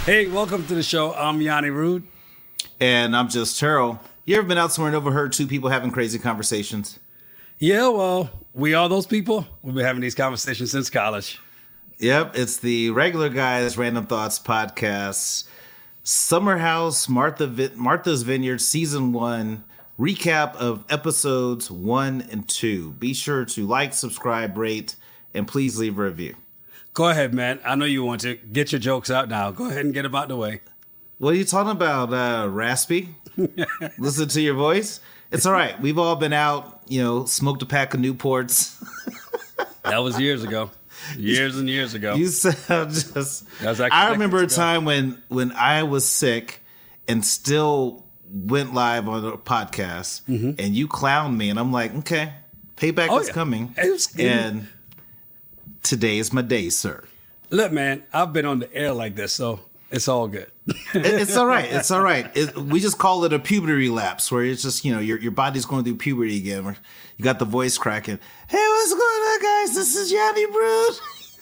Hey, welcome to the show. I'm Yanni Rude. And I'm just Terrell. You ever been out somewhere and overheard two people having crazy conversations? Yeah, well, we are those people. We've been having these conversations since college. Yep, it's the Regular Guys Random Thoughts podcast. Summer House, Martha's Vineyard, Season 1, recap of episodes 1 and 2. Be sure to like, subscribe, rate, and please leave a review. Go ahead, man. I know you want to. Get your jokes out now. Go ahead and get them out the way. What are you talking about, Raspy? Listen to your voice? It's all right. We've all been out, smoked a pack of Newports. That was years ago. Years and years ago. You sound just... I remember a time when I was sick and still went live on a podcast, and you clowned me, and I'm like, okay, payback is coming. And today is my day, sir. Look, man, I've been on the air like this, so it's all good. It's all right. It's all right. We just call it a puberty relapse, where it's just, your body's going through puberty again. Where you got the voice cracking. Hey, what's going on, guys? This is Yanni Brood.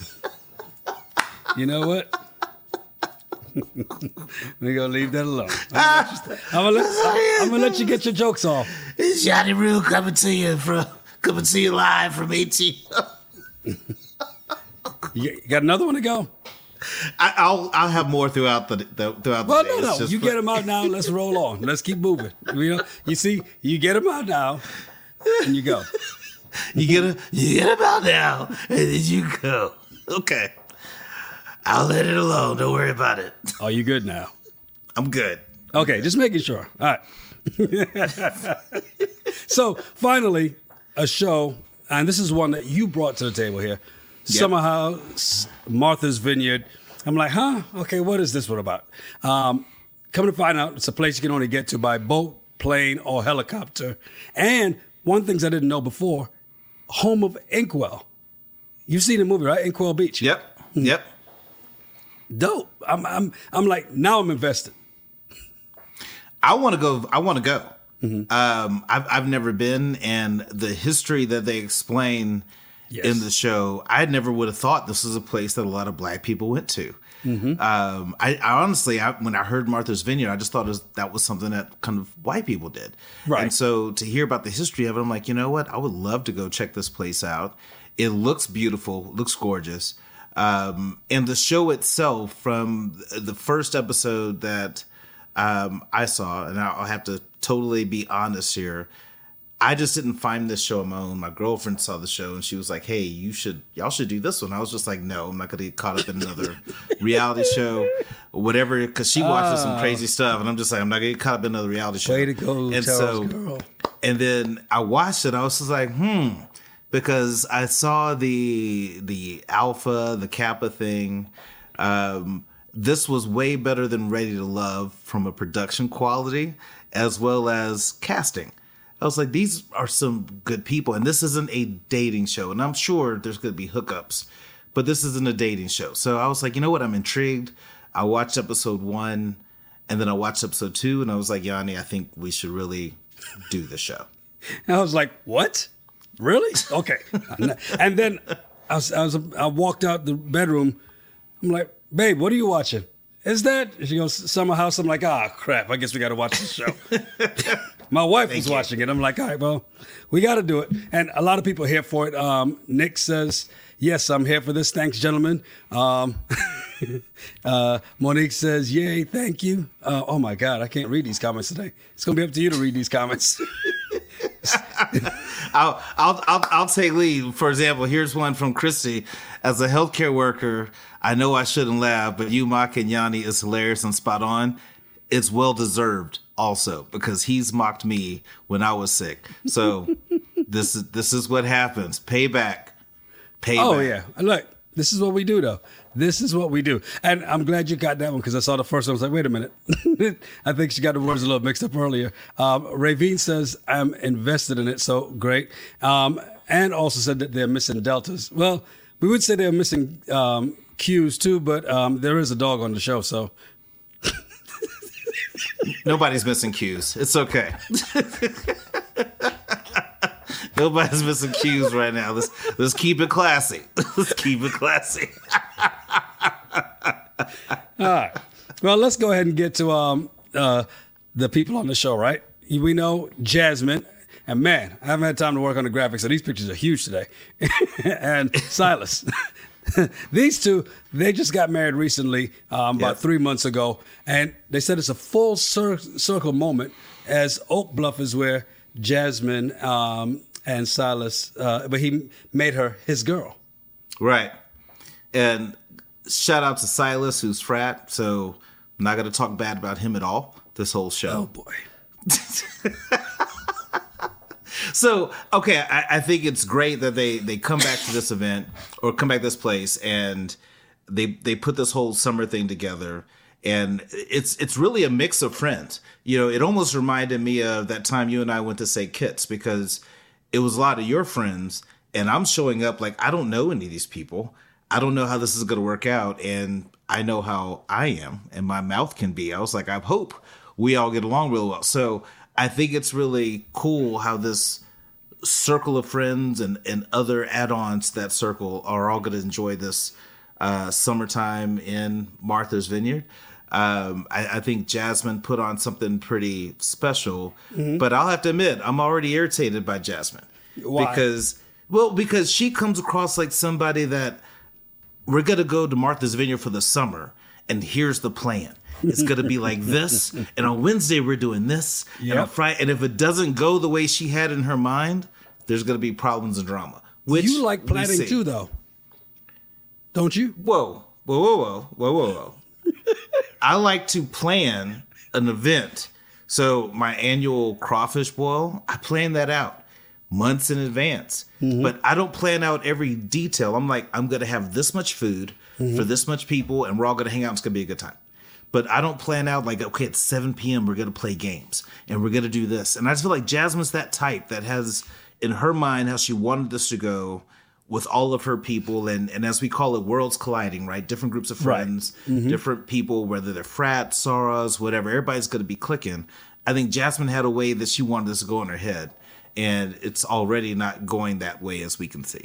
You know what? We're going to leave that alone. I'm going to let you get your jokes off. It's Yanni Brood coming to you live from ATL. You got another one to go? I'll have more throughout the day. Well, no. You get them out now. Let's roll on. Let's keep moving. You see, you get them out now, and you go. You get them out now, and then you go. Okay. I'll let it alone. Don't worry about it. Are you good now? I'm good. Okay, just making sure. All right. So, finally, a show, and this is one that you brought to the table here. Yep. Summer House, Martha's Vineyard. I'm like, huh? Okay, what is this one about? Come to find out, it's a place you can only get to by boat, plane, or helicopter. And one thing I didn't know before, home of Inkwell. You've seen the movie, right? Inkwell Beach. Yep. Dope. I'm like, now I'm invested. I want to go. Mm-hmm. I've never been, and the history that they explain in the show, I never would have thought this was a place that a lot of black people went to. Mm-hmm. I honestly, when I heard Martha's Vineyard, I just thought that was something that kind of white people did. Right. And so to hear about the history of it, I'm like, you know what? I would love to go check this place out. It looks beautiful, looks gorgeous. And the show itself, from the first episode that I saw, and I'll have to totally be honest here, I just didn't find this show on my own. My girlfriend saw the show and she was like, hey, y'all should do this one. I was just like, no, I'm not going to get caught up in another reality show or whatever, because she watches some crazy stuff. And I'm just like, I'm not going to get caught up in another reality show. Way to go, Charles girl. And then I watched it. I was just like, because I saw the Alpha, the Kappa thing. This was way better than Ready to Love from a production quality as well as casting. I was like, these are some good people, and this isn't a dating show. And I'm sure there's going to be hookups, but this isn't a dating show. So I was like, you know what? I'm intrigued. I watched episode 1, and then I watched episode 2, and I was like, Yanni, I think we should really do the show. And I was like, what? Really? Okay. And then I walked out the bedroom. I'm like, babe, what are you watching? Is that? She goes, Summer House. I'm like, crap. I guess we got to watch this show. My wife was watching it. I'm like, all right, well, we got to do it. And a lot of people are here for it. Nick says, yes, I'm here for this. Thanks, gentlemen. Monique says, yay, thank you. Oh, my God, I can't read these comments today. It's going to be up to you to read these comments. I'll take lead. For example, here's one from Christy. As a healthcare worker, I know I shouldn't laugh, but you mocking Yanni is hilarious and spot on. It's well deserved also, because he's mocked me when I was sick. So this is what happens. Payback. Oh yeah. Look, this is what we do though. This is what we do. And I'm glad you got that one, because I saw the first one. I was like, wait a minute. I think she got the words a little mixed up earlier. Ravine says, I'm invested in it. So great. And also said that they're missing deltas. Well, we would say they're missing Q's too, but there is a dog on the show. So nobody's missing Q's. It's okay. Nobody's missing Q's right now. Let's keep it classy. Let's keep it classy. All right. Well, let's go ahead and get to the people on the show, right? We know Jasmine, and man, I haven't had time to work on the graphics, so these pictures are huge today. And Silas. These two, they just got married recently, about 3 months ago, and they said it's a full circle moment as Oak Bluff is where Jasmine and Silas, but he made her his girl. Right. And shout out to Silas, who's frat, so I'm not going to talk bad about him at all this whole show. Oh, boy. So, okay, I think it's great that they come back to this event or come back to this place and they put this whole summer thing together. And it's really a mix of friends. You know, it almost reminded me of that time you and I went to St. Kitts because it was a lot of your friends and I'm showing up like I don't know any of these people. I don't know how this is going to work out. And I know how I am and my mouth can be. I was like, I hope we all get along real well. So I think it's really cool how this circle of friends and other add-ons to that circle are all going to enjoy this summertime in Martha's Vineyard. I think Jasmine put on something pretty special, but I'll have to admit, I'm already irritated by Jasmine. Why? Because she comes across like somebody that we're going to go to Martha's Vineyard for the summer, and here's the plan. It's going to be like this, and on Wednesday we're doing this, and on Friday, and if it doesn't go the way she had in her mind, there's going to be problems and drama. Which you like planning too, though, don't you? Whoa. I like to plan an event. So my annual crawfish boil, I plan that out months in advance. But I don't plan out every detail. I'm like, I'm going to have this much food for this much people, and we're all going to hang out. It's going to be a good time. But I don't plan out like, okay, at 7 p.m. we're going to play games and we're going to do this. And I just feel like Jasmine's that type that has in her mind how she wanted this to go with all of her people. And as we call it, worlds colliding, right? Different groups of friends, different people, whether they're frat, sorors, whatever. Everybody's going to be clicking. I think Jasmine had a way that she wanted this to go in her head. And it's already not going that way as we can see.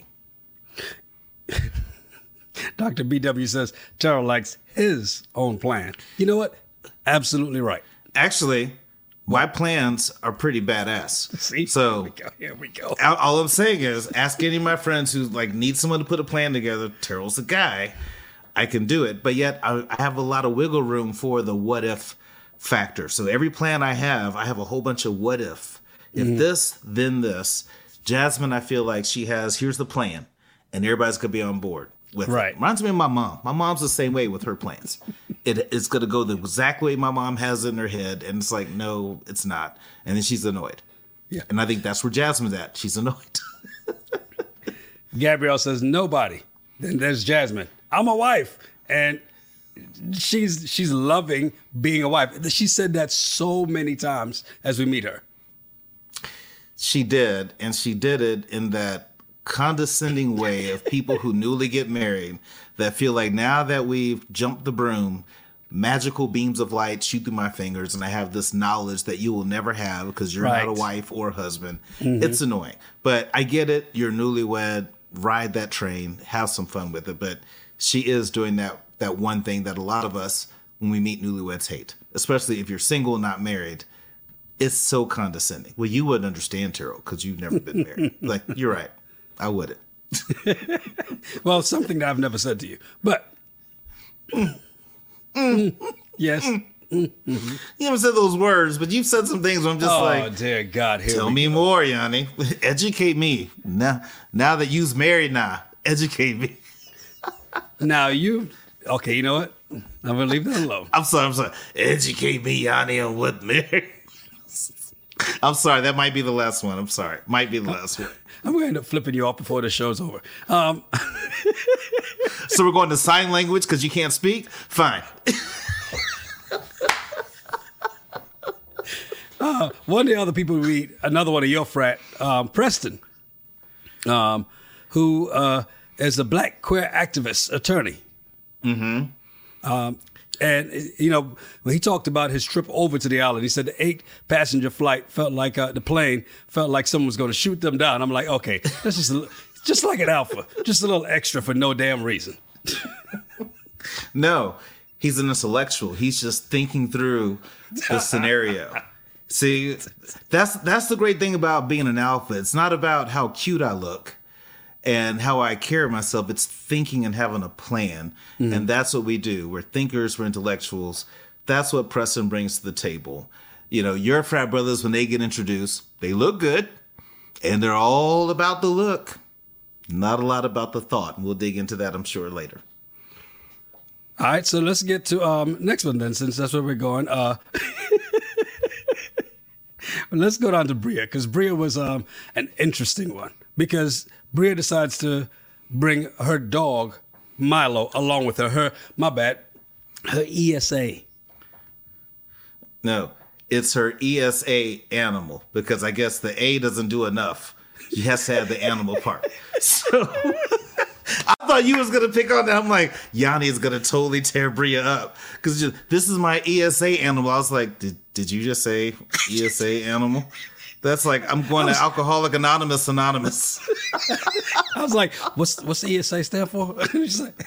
Dr. BW says Terrell likes his own plan. You know what? Absolutely right. Actually, my plans are pretty badass. See? So Here we go. All I'm saying is ask any of my friends who like need someone to put a plan together. Terrell's the guy. I can do it. But yet I have a lot of wiggle room for the what if factor. So every plan I have a whole bunch of what if. If this, then this. Jasmine, I feel like she has, here's the plan. And everybody's going to be on board. With right. It. Reminds me of my mom. My mom's the same way with her plans. It's going to go the exact way my mom has it in her head. And it's like, no, it's not. And then she's annoyed. Yeah. And I think that's where Jasmine's at. She's annoyed. Gabrielle says, nobody. Then there's Jasmine. I'm a wife. And she's loving being a wife. She said that so many times as we meet her. She did. And she did it in that condescending way of people who newly get married that feel like now that we've jumped the broom, magical beams of light shoot through my fingers and I have this knowledge that you will never have because you're not a wife or a husband. It's annoying. But I get it. You're newlywed. Ride that train. Have some fun with it. But she is doing that one thing that a lot of us, when we meet newlyweds, hate. Especially if you're single and not married. It's so condescending. Well, you wouldn't understand, Terrell, because you've never been married. Like, you're right. I wouldn't. Well, something that I've never said to you, but yes. You haven't said those words, but you've said some things where I'm just oh, dear God. Tell me more, Yanni. Educate me. Now that you's married now, educate me. Now okay, you know what? I'm going to leave that alone. I'm sorry. Educate me, Yanni, on what married. I'm sorry. That might be the last one. I'm sorry. Might be the last one. I'm going to end up flipping you off before the show's over. So we're going to sign language because you can't speak? Fine. One of the other people we meet, another one of your frat, Preston, who is a black queer activist attorney. And, you know, when he talked about his trip over to the island, he said the 8-passenger flight felt like the plane felt like someone was going to shoot them down. I'm like, okay, that's just like an alpha, just a little extra for no damn reason. No, He's an intellectual. He's just thinking through the scenario. See, that's the great thing about being an alpha. It's not about how cute I look and how I carry myself. It's thinking and having a plan. Mm-hmm. And that's what we do. We're thinkers, we're intellectuals. That's what Preston brings to the table. You know, your frat brothers, when they get introduced, they look good and they're all about the look. Not a lot about the thought. And we'll dig into that, I'm sure, later. All right, so let's get to next one then, since that's where we're going. Let's go down to Bria, because Bria was an interesting one. Because Bria decides to bring her dog, Milo, along with her. Her ESA. No, it's her ESA animal, because I guess the A doesn't do enough. She has to have the animal part. So I thought you was going to pick on that. I'm like, Yanni is going to totally tear Bria up. Because this is my ESA animal. I was like, did you just say ESA animal? That's like, I'm going to Alcoholic Anonymous. I was like, what's the ESA stand for? She's like,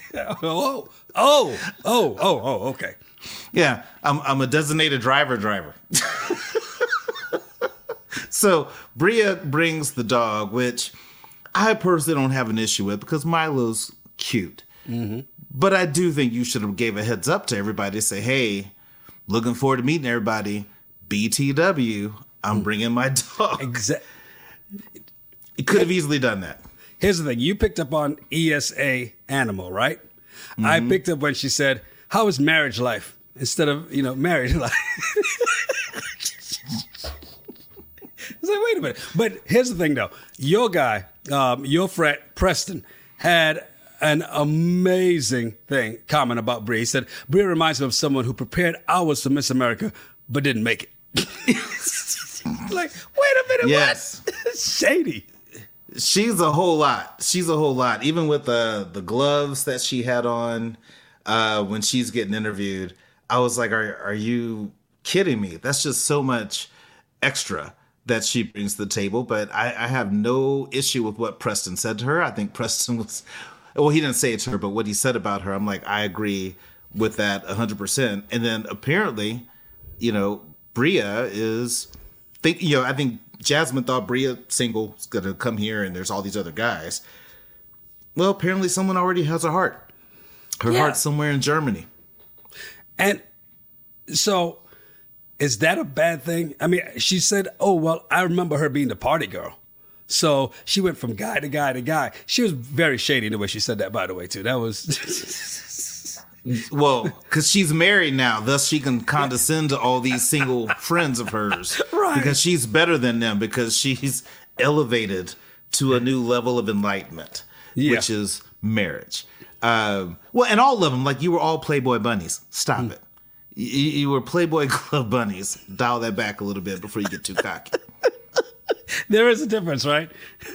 okay. Yeah, I'm a designated driver. So Bria brings the dog, which I personally don't have an issue with because Milo's cute. Mm-hmm. But I do think you should have gave a heads up to everybody to say, hey, looking forward to meeting everybody. BTW, I'm bringing my dog. Exactly. You could have easily done that. Here's the thing. You picked up on ESA animal, right? Mm-hmm. I picked up when she said, how is marriage life? Instead of, married life. I was like, wait a minute. But here's the thing, though. Your guy, your friend, Preston, had an amazing comment about Bria. He said, Bria reminds me of someone who prepared hours for Miss America, but didn't make it. Like, wait a minute, yes. What? Shady. She's a whole lot. Even with the gloves that she had on when she's getting interviewed, I was like, are you kidding me? That's just so much extra that she brings to the table. But I have no issue with what Preston said to her. I think Preston was, well, he didn't say it to her, but what he said about her, I'm like, I agree with that 100%. And then apparently, Bria is, I think Jasmine thought Bria single is going to come here and there's all these other guys. Well, apparently someone already has her heart. Her heart's somewhere in Germany. And so is that a bad thing? I mean, she said, oh, well, I remember her being the party girl. So she went from guy to guy to guy. She was very shady in the way she said that, by the way, too. That was... Well, because she's married now, thus she can condescend to all these single friends of hers. Right. Because she's better than them, because she's elevated to a new level of enlightenment, which is marriage. Well, and all of them, like you were all Playboy bunnies. Stop it. You were Playboy Club bunnies. Dial that back a little bit before you get too cocky. There is a difference, right?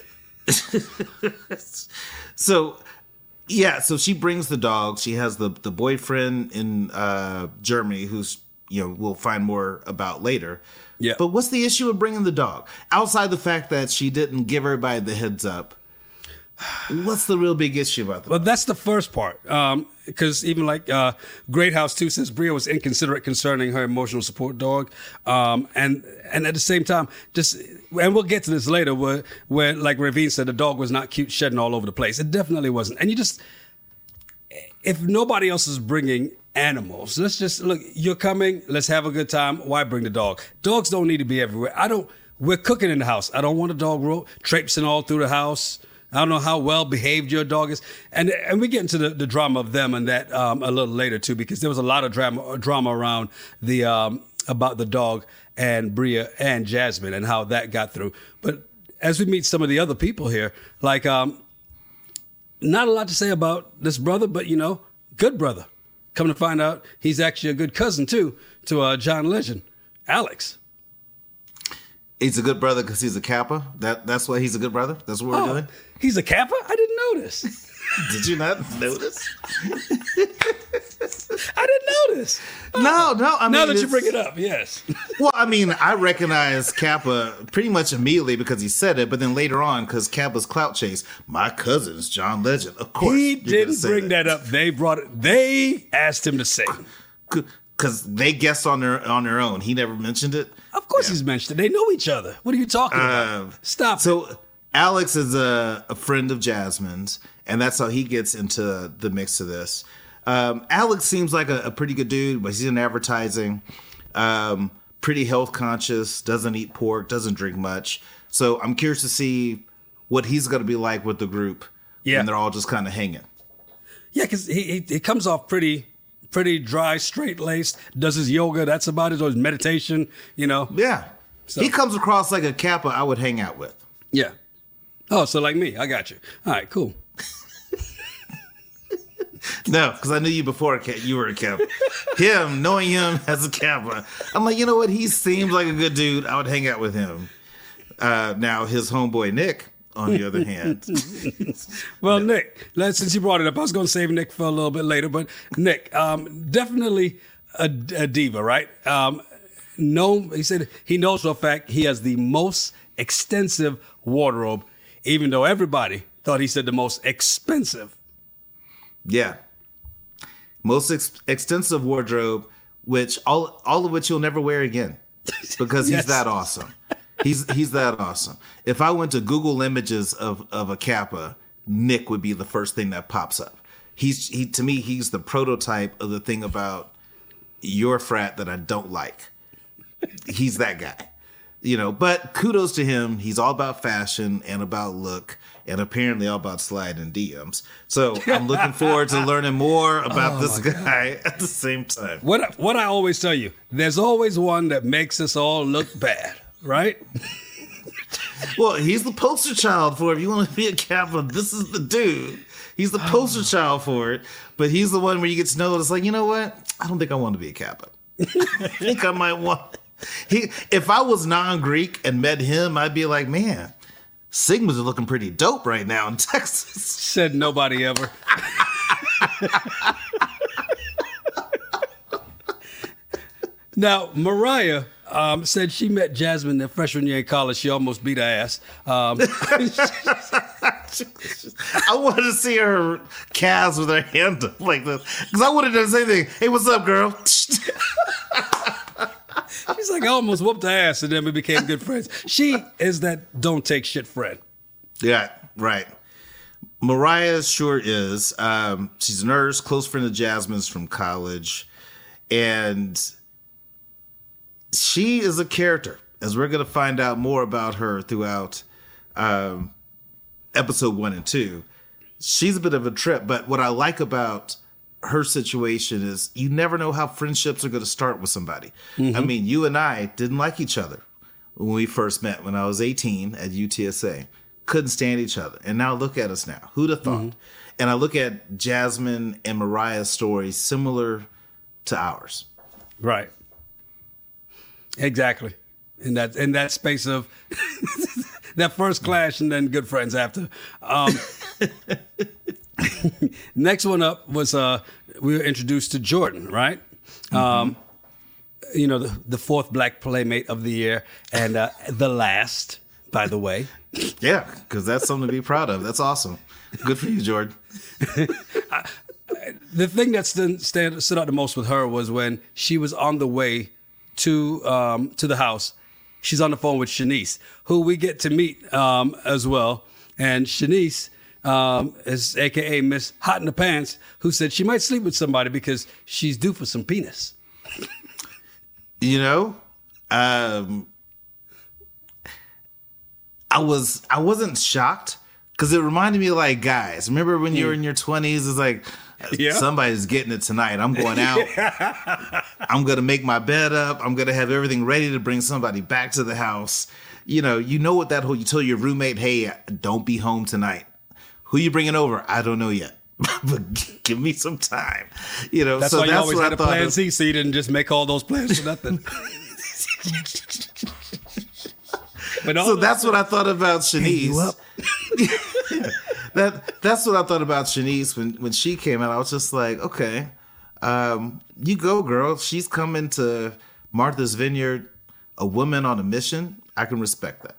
So she brings the dog. She has the boyfriend in Germany who's, we'll find more about later. Yeah. But what's the issue with bringing the dog? Outside the fact that she didn't give everybody the heads up, what's the real big issue about that? Well, that's the first part. Because even like Great House 2 says Bria was inconsiderate concerning her emotional support dog. And at the same time, and we'll get to this later, where like Ravine said, the dog was not cute, shedding all over the place. It definitely wasn't. And if nobody else is bringing animals, let's just, look, you're coming, let's have a good time. Why bring the dog? Dogs don't need to be everywhere. We're cooking in the house. I don't want a dog traipsing all through the house. I don't know how well behaved your dog is. And we get into the drama of them and that a little later too, because there was a lot of drama around about the dog and Bria and Jasmine and how that got through. But as we meet some of the other people here, like not a lot to say about this brother, but good brother. Come to find out, he's actually a good cousin too to John Legend, Alex. He's a good brother because he's a Kappa. That's why he's a good brother. That's what we're doing. He's a Kappa? I didn't notice. Did you not notice? I didn't this? No. I mean, now that you bring it up, yes. Well, I mean, I recognize Kappa pretty much immediately because he said it, but then later on, because Kappa's clout chase, my cousin's John Legend. Of course, he didn't bring that up. They brought it. They asked him to say because they guessed on their own. He never mentioned it. Of course, he's mentioned it. They know each other. What are you talking about? Stop. So Alex is a friend of Jasmine's, and that's how he gets into the mix of this. Alex seems like a pretty good dude, but he's in advertising. Pretty health conscious, doesn't eat pork, doesn't drink much. So I'm curious to see what he's going to be like with the group when they're all just kind of hanging. Yeah, because he comes off pretty dry, straight-laced, does his yoga, that's about it, or his meditation, Yeah. So. He comes across like a Kappa I would hang out with. Yeah. Oh, so like me. I got you. All right, cool. No, because I knew you before you were a Kappa. Knowing him as a Kappa, I'm like, you know what? He seems like a good dude. I would hang out with him. Now, his homeboy Nick, on the other hand. Well, Nick, since you brought it up, I was going to save Nick for a little bit later, but Nick, definitely a diva, right? He said he knows for a fact he has the most extensive wardrobe, even though everybody thought he said the most expensive. Yeah. Most extensive wardrobe, which all of which you'll never wear again because he's that awesome. He's that awesome. If I went to Google images of a Kappa, Nick would be the first thing that pops up. To me, he's the prototype of the thing about your frat that I don't like. He's that guy. But kudos to him. He's all about fashion and about look and apparently all about sliding DMs. So I'm looking forward to learning more about this guy at the same time. What I always tell you, there's always one that makes us all look bad, right? Well, he's the poster child for if you want to be a Kappa, this is the dude. He's the poster child for it, but he's the one where you get to know it's like, you know what? I don't think I want to be a Kappa. I think I might want... If I was non-Greek and met him, I'd be like, man, Sigmas are looking pretty dope right now in Texas. Said nobody ever. Now, Mariah said she met Jasmine their freshman year in college. She almost beat her ass. I wanted to see her calves with her hand up like this. Because I would have done the same thing. Hey, what's up, girl? She's like, I almost whooped her ass, and then we became good friends. She is that don't take shit friend. Yeah, right. Mariah sure is. She's a nurse, close friend of Jasmine's from college. And she is a character, as we're going to find out more about her throughout episode 1 and 2. She's a bit of a trip, but what I like about her situation is you never know how friendships are going to start with somebody. Mm-hmm. I mean, you and I didn't like each other when we first met when I was 18 at UTSA. Couldn't stand each other. And now look at us now. Who'd have thought? Mm-hmm. And I look at Jasmine and Mariah's stories similar to ours. Right. Exactly. In that space of that first clash and then good friends after. Next one up was we were introduced to Jordan, right? Mm-hmm. The fourth black playmate of the year and the last, by the way. Yeah, because that's something to be proud of. That's awesome. Good for you, Jordan. The thing that stood out the most with her was when she was on the way to the house. She's on the phone with Shanice, who we get to meet as well. And Shanice is AKA Miss Hot in the Pants, who said she might sleep with somebody because she's due for some penis. I wasn't shocked because it reminded me of like guys. Remember when you were in your 20s? It's like somebody's getting it tonight. I'm going out. I'm going to make my bed up. I'm going to have everything ready to bring somebody back to the house. You know what that whole, you tell your roommate, hey, don't be home tonight. Who you bringing over? I don't know yet. But give me some time. That's why you always had a plan C, so you didn't just make all those plans for nothing. So that's what I thought about Shanice. That's what I thought about Shanice when she came out. I was just like, okay, You go, girl. She's coming to Martha's Vineyard, a woman on a mission. I can respect that.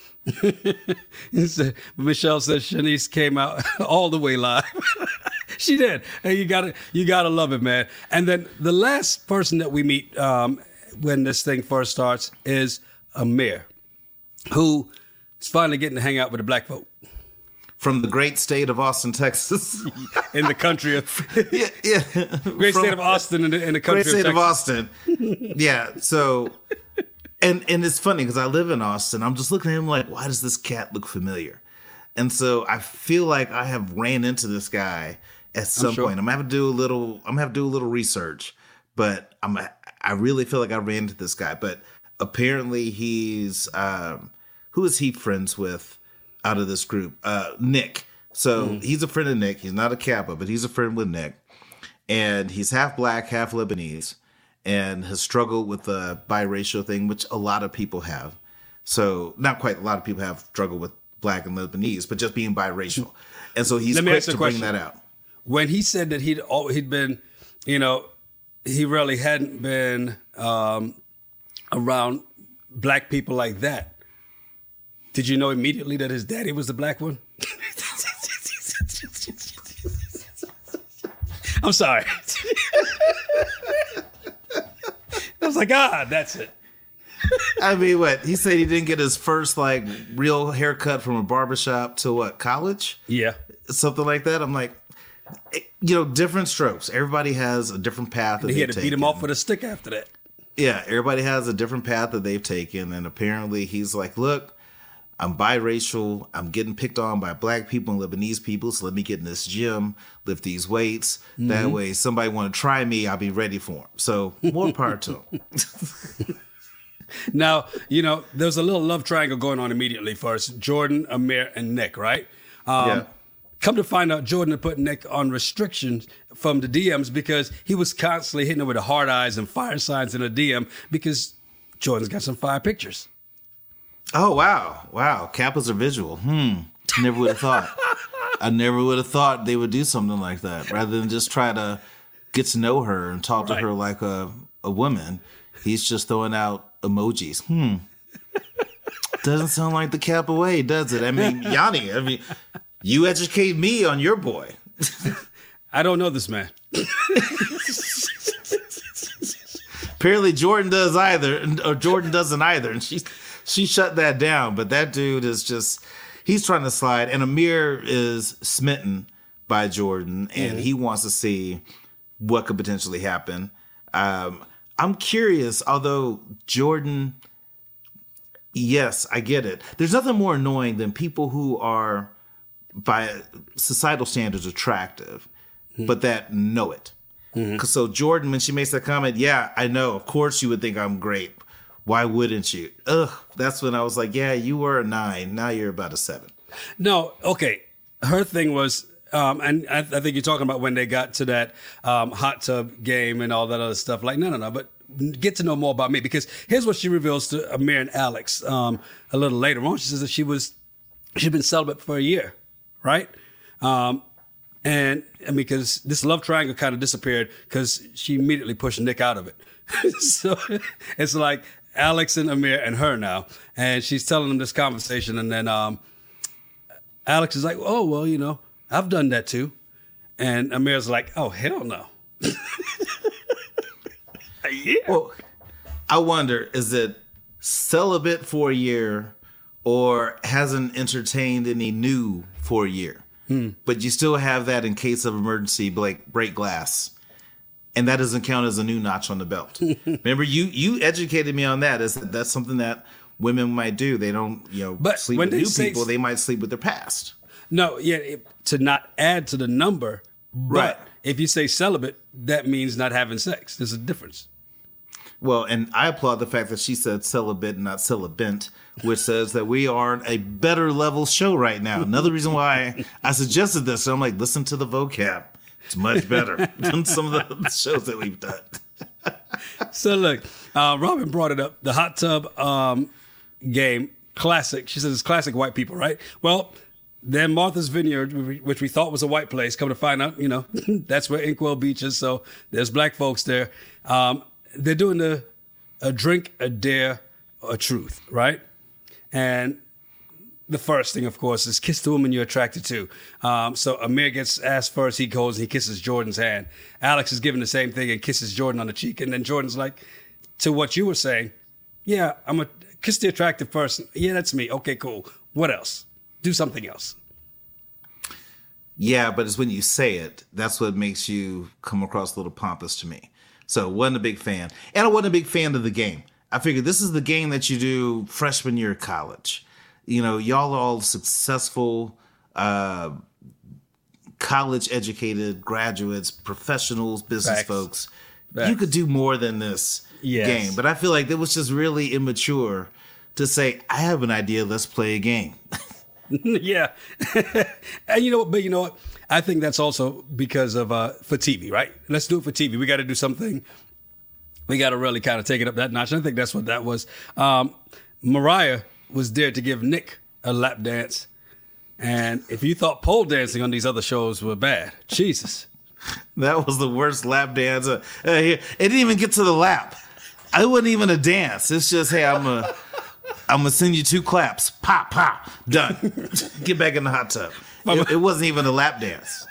Michelle says Shanice came out all the way live. She did. Hey, you gotta love it, man. And then the last person that we meet when this thing first starts is Amir, who is finally getting to hang out with the black folk. From the great state of Austin, Texas. In the country of... yeah. Great state of Austin in the country of Texas. Great state of Austin. Yeah, so... And it's funny because I live in Austin. I'm just looking at him like, why does this cat look familiar? And so I feel like I have ran into this guy at some point. I'm gonna have to do a little research, but I really feel like I ran into this guy. But apparently he's who is he friends with out of this group? Nick. So he's a friend of Nick. He's not a Kappa, but he's a friend with Nick, and he's half black, half Lebanese, and has struggled with the biracial thing, which a lot of people have. So not quite a lot of people have struggled with black and Lebanese, but just being biracial. And so he's quick to bring that out. When he said that he'd been, he really hadn't been around black people like that. Did you know immediately that his daddy was the black one? I'm sorry. I was like, that's it. I mean, what? He said he didn't get his first, real haircut from a barbershop till what, college? Yeah. Something like that. I'm like, different strokes. Everybody has a different path that he had to beat him off with a stick after that. Yeah, everybody has a different path that they've taken. And apparently he's like, look, I'm biracial. I'm getting picked on by black people and Lebanese people. So let me get in this gym, lift these weights. Mm-hmm. That way, somebody want to try me, I'll be ready for them. So more power to him. Now, there's a little love triangle going on immediately for us. Jordan, Amir, and Nick, right? Yeah. Come to find out, Jordan had put Nick on restrictions from the DMs because he was constantly hitting him with the hard eyes and fire signs in the DM because Jordan's got some fire pictures. Oh, wow. Wow. Kappas are visual. Never would have thought. I never would have thought they would do something like that rather than just try to get to know her and talk to her like a woman. He's just throwing out emojis. Doesn't sound like the Kappa way, does it? I mean, Yanni, you educate me on your boy. I don't know this man. Apparently Jordan doesn't either. And she shut that down. But that dude is he's trying to slide. And Amir is smitten by Jordan. And he wants to see what could potentially happen. I'm curious, although Jordan, yes, I get it. There's nothing more annoying than people who are, by societal standards, attractive, but that know it. So Jordan, when she makes that comment, yeah, I know, of course you would think I'm great. Why wouldn't you? That's when I was like, yeah, you were a 9. Now you're about a 7. No, okay. Her thing was, and I think you're talking about when they got to that hot tub game and all that other stuff. Like, no. But get to know more about me because here's what she reveals to Amir and Alex a little later on. She says that she'd been celibate for a year, right? And because this love triangle kind of disappeared because she immediately pushed Nick out of it. So it's like Alex and Amir and her now. And she's telling them this conversation. And then Alex is like, oh, well, I've done that too. And Amir's like, oh, hell no. Yeah. Well, I wonder, is it celibate for a year or hasn't entertained any new for a year? But you still have that in case of emergency, break glass. And that doesn't count as a new notch on the belt. Remember, you educated me on that. That's something that women might do. They don't, sleep with new people. They might sleep with their past. No, to not add to the number. Right. But if you say celibate, that means not having sex. There's a difference. Well, and I applaud the fact that she said celibate and not celibate, which says that we are on a better level show right now. Another reason why I suggested this. So I'm like, listen to the vocab. It's much better than some of the shows that we've done. So look, Robin brought it up. The hot tub game, classic. She says it's classic white people, right? Well, then Martha's Vineyard, which we thought was a white place, come to find out, that's where Inkwell Beach is. So there's black folks there. They're doing a drink, a dare, a truth, right? And the first thing, of course, is kiss the woman you're attracted to. So Amir gets asked first. He goes and he kisses Jordan's hand. Alex is given the same thing and kisses Jordan on the cheek. And then Jordan's like, to what you were saying, yeah, I'm a kiss the attractive person. Yeah, that's me. Okay, cool. What else? Do something else. Yeah, but it's when you say it, that's what makes you come across a little pompous to me. So wasn't a big fan. And I wasn't a big fan of the game. I figured this is the game that you do freshman year of college. Y'all are all successful, college-educated graduates, professionals, business folks. Facts. You could do more than this game. But I feel like it was just really immature to say, I have an idea, let's play a game. Yeah. And you know what? I think that's also because of for TV, right? Let's do it for TV. We got to do something. We got to really kind of take it up that notch. I think that's what that was. Mariah was there to give Nick a lap dance. And if you thought pole dancing on these other shows were bad, Jesus. That was the worst lap dance. It didn't even get to the lap. It wasn't even a dance. It's just, hey, I'm going to send you 2 claps. Pop, pop. Done. Get back in the hot tub. It wasn't even a lap dance.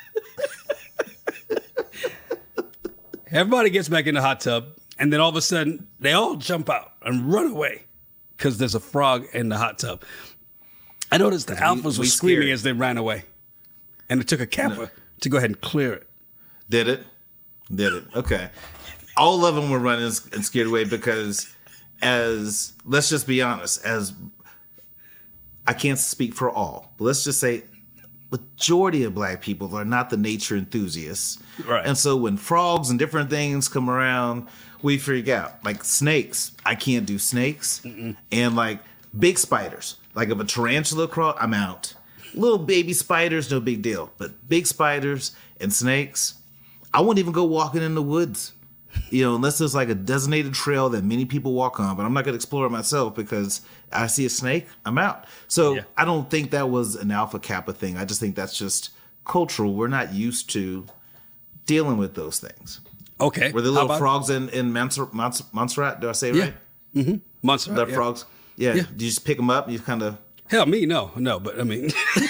Everybody gets back in the hot tub, and then all of a sudden, they all jump out and run away because there's a frog in the hot tub. I noticed the alphas were screaming as they ran away, and it took a Kappa to go ahead and clear it. Did it? Okay. All of them were running and scared away because, let's just be honest, I can't speak for all, but let's just say majority of black people are not the nature enthusiasts. Right. And so when frogs and different things come around, we freak out. Like snakes, I can't do snakes. Mm-mm. And like big spiders, like if a tarantula crawl, I'm out. Little baby spiders, no big deal. But big spiders and snakes, I won't even go walking in the woods. Unless there's like a designated trail that many people walk on, but I'm not going to explore it myself because I see a snake, I'm out. So I don't think that was an Alpha Kappa thing. I just think that's just cultural. We're not used to dealing with those things. Okay. Were there little frogs in Montserrat? Do I say it right? Mm-hmm. Montserrat. The frogs? Yeah. You just pick them up and you kind of... Hell, me, no, but I mean...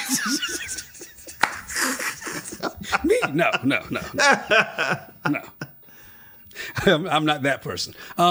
Me, no. I'm not that person.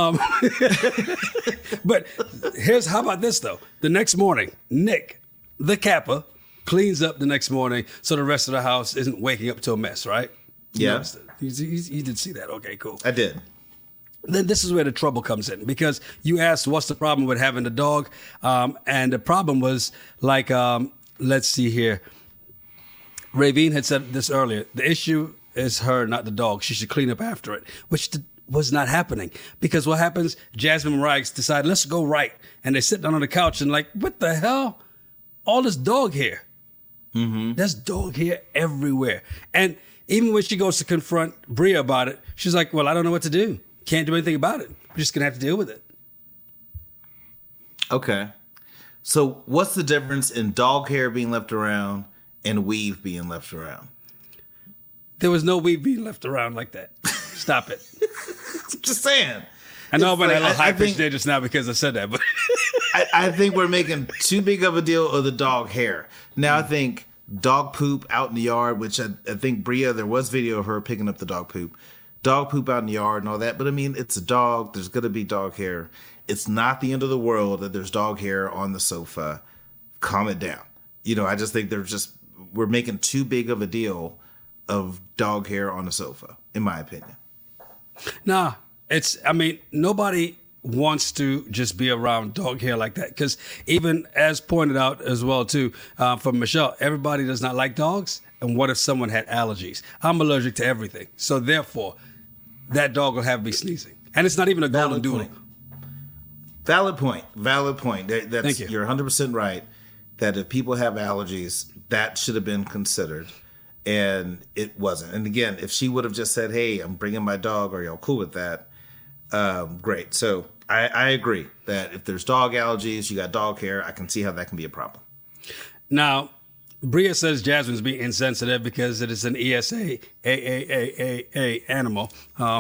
But how about this, though? The next morning, Nick, the Kappa, cleans up the next morning so the rest of the house isn't waking up to a mess, right? Yeah. You did see that. Okay, cool. I did. Then this is where the trouble comes in because you asked what's the problem with having a dog? And the problem was like, let's see here. Ravine had said this earlier. The issue is her, not the dog. She should clean up after it, which was not happening. Because what happens, Jasmine and Mariah decide, let's go right. And they sit down on the couch and like, what the hell? All this dog hair. Mm-hmm. There's dog hair everywhere. And even when she goes to confront Bria about it, she's like, well, I don't know what to do. Can't do anything about it. We're just going to have to deal with it. Okay. So what's the difference in dog hair being left around and weave being left around? There was no weave being left around like that. Stop it. Just saying. I know I'm going to have a high pitch there just now because I said that, but I think we're making too big of a deal of the dog hair. Now I think dog poop out in the yard, which I think Bria, there was video of her picking up the dog poop out in the yard and all that. But I mean, it's a dog. There's going to be dog hair. It's not the end of the world that there's dog hair on the sofa. Calm it down. I just think we're making too big of a deal of dog hair on the sofa, in my opinion. Nah, nobody wants to just be around dog hair like that. Because even as pointed out as well, too, from Michelle, everybody does not like dogs. And what if someone had allergies? I'm allergic to everything. So therefore, that dog will have me sneezing. And it's not even a golden doodle. Valid point. Thank you. You're 100% right that if people have allergies, that should have been considered. And it wasn't. And again, if she would have just said, hey, I'm bringing my dog, are y'all cool with that? Great. So I agree that if there's dog allergies, you got dog hair, I can see how that can be a problem. Now, Bria says Jasmine's being insensitive because it is an ESA animal.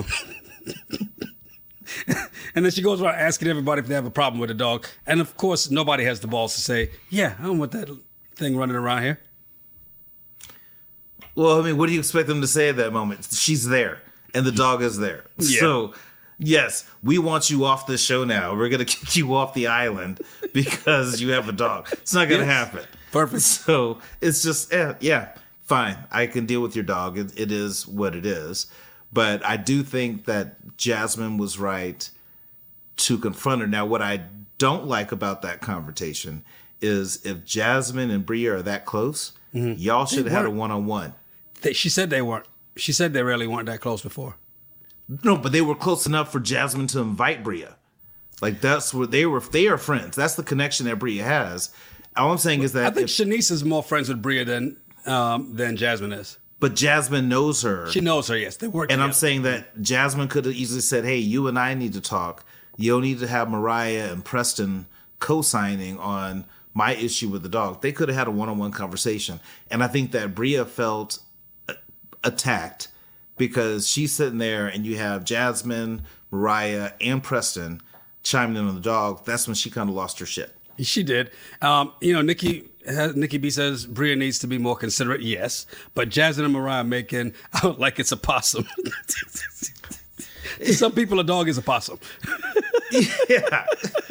And then she goes around asking everybody if they have a problem with a dog. And of course, nobody has the balls to say, yeah, I don't want that thing running around here. Well, I mean, what do you expect them to say at that moment? She's there, and the dog is there. Yeah. So, yes, we want you off the show now. We're going to kick you off the island because you have a dog. It's not going to happen. Perfect. So, it's just, yeah, fine. I can deal with your dog. It is what it is. But I do think that Jasmine was right to confront her. Now, what I don't like about that confrontation is if Jasmine and Bria are that close, y'all should have had a one-on-one. She said they weren't. She said they really weren't that close before. No, but they were close enough for Jasmine to invite Bria. Like, that's what they are friends. That's the connection that Bria has. All I'm saying is that I think Shanice is more friends with Bria than Jasmine is. But Jasmine knows her. She knows her, yes. They work together. I'm saying that Jasmine could have easily said, hey, you and I need to talk. You don't need to have Mariah and Preston co-signing on my issue with the dog. They could have had a one-on-one conversation. And I think that Bria felt attacked because she's sitting there and you have Jasmine, Mariah, and Preston chiming in on the dog. That's when she kind of lost her shit. She did. Nikki B says Bria needs to be more considerate. Yes. But Jasmine and Mariah making out like it's a possum. To some people, a dog is a possum. Yeah.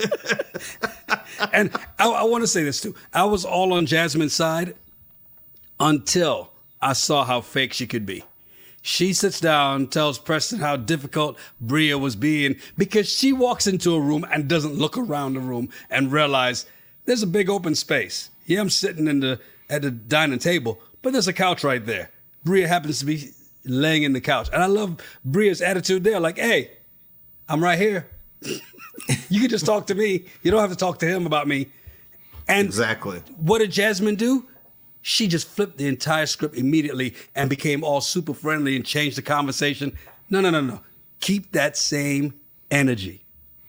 And I want to say this too. I was all on Jasmine's side until I saw how fake she could be. She sits down, tells Preston how difficult Bria was being because she walks into a room and doesn't look around the room and realize there's a big open space. Yeah, I'm sitting at the dining table, but there's a couch right there. Bria happens to be laying in the couch. And I love Bria's attitude there. Like, hey, I'm right here. You can just talk to me. You don't have to talk to him about me. And exactly. What did Jasmine do? She just flipped the entire script immediately and became all super friendly and changed the conversation. No. Keep that same energy.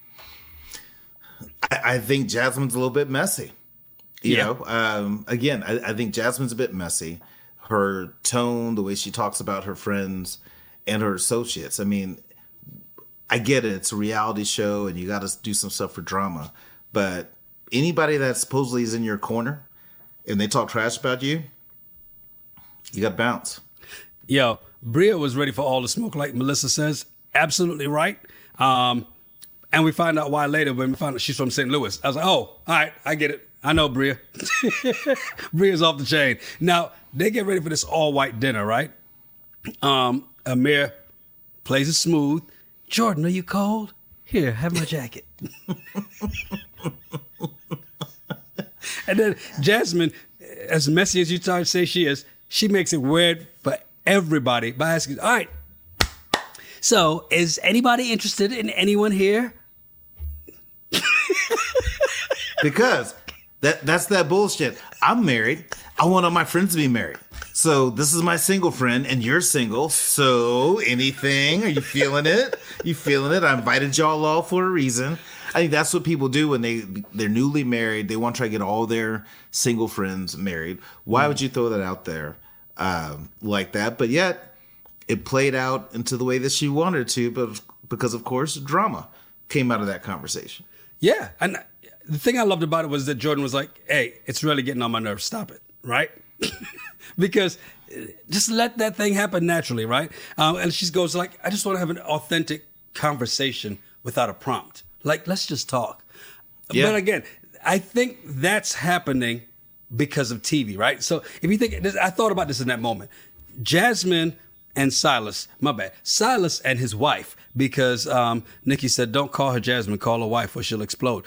I think Jasmine's a little bit messy. You know, again, I think Jasmine's a bit messy. Her tone, the way she talks about her friends and her associates. I mean, I get it. It's a reality show and you got to do some stuff for drama. But anybody that supposedly is in your corner and they talk trash about you, you got to bounce. Yo, Bria was ready for all the smoke, like Melissa says. Absolutely right. And we find out why later when we find out she's from St. Louis. I was like, oh, all right, I get it. I know Bria. Bria's off the chain. Now, they get ready for this all-white dinner, right? Amir plays it smooth. Jordan, are you cold? Here, have my jacket. And then Jasmine, as messy as you try to say she is, she makes it weird for everybody by asking, all right, so is anybody interested in anyone here? Because that's that bullshit. I'm married. I want all my friends to be married. So this is my single friend and you're single. So anything? Are you feeling it? You feeling it? I invited y'all all for a reason. I think that's what people do when they're newly married. They want to try to get all their single friends married. Why would you throw that out there like that? But yet it played out into the way that she wanted to, but because of course drama came out of that conversation. Yeah. And the thing I loved about it was that Jordan was like, hey, it's really getting on my nerves. Stop it. Right? Because just let that thing happen naturally. Right? And she goes like, I just want to have an authentic conversation without a prompt. Like, let's just talk. Yeah. But again, I think that's happening because of TV, right? So if you think, I thought about this in that moment. Jasmine and Silas, my bad. Silas and his wife, because Nikki said, don't call her Jasmine, call her wife or she'll explode.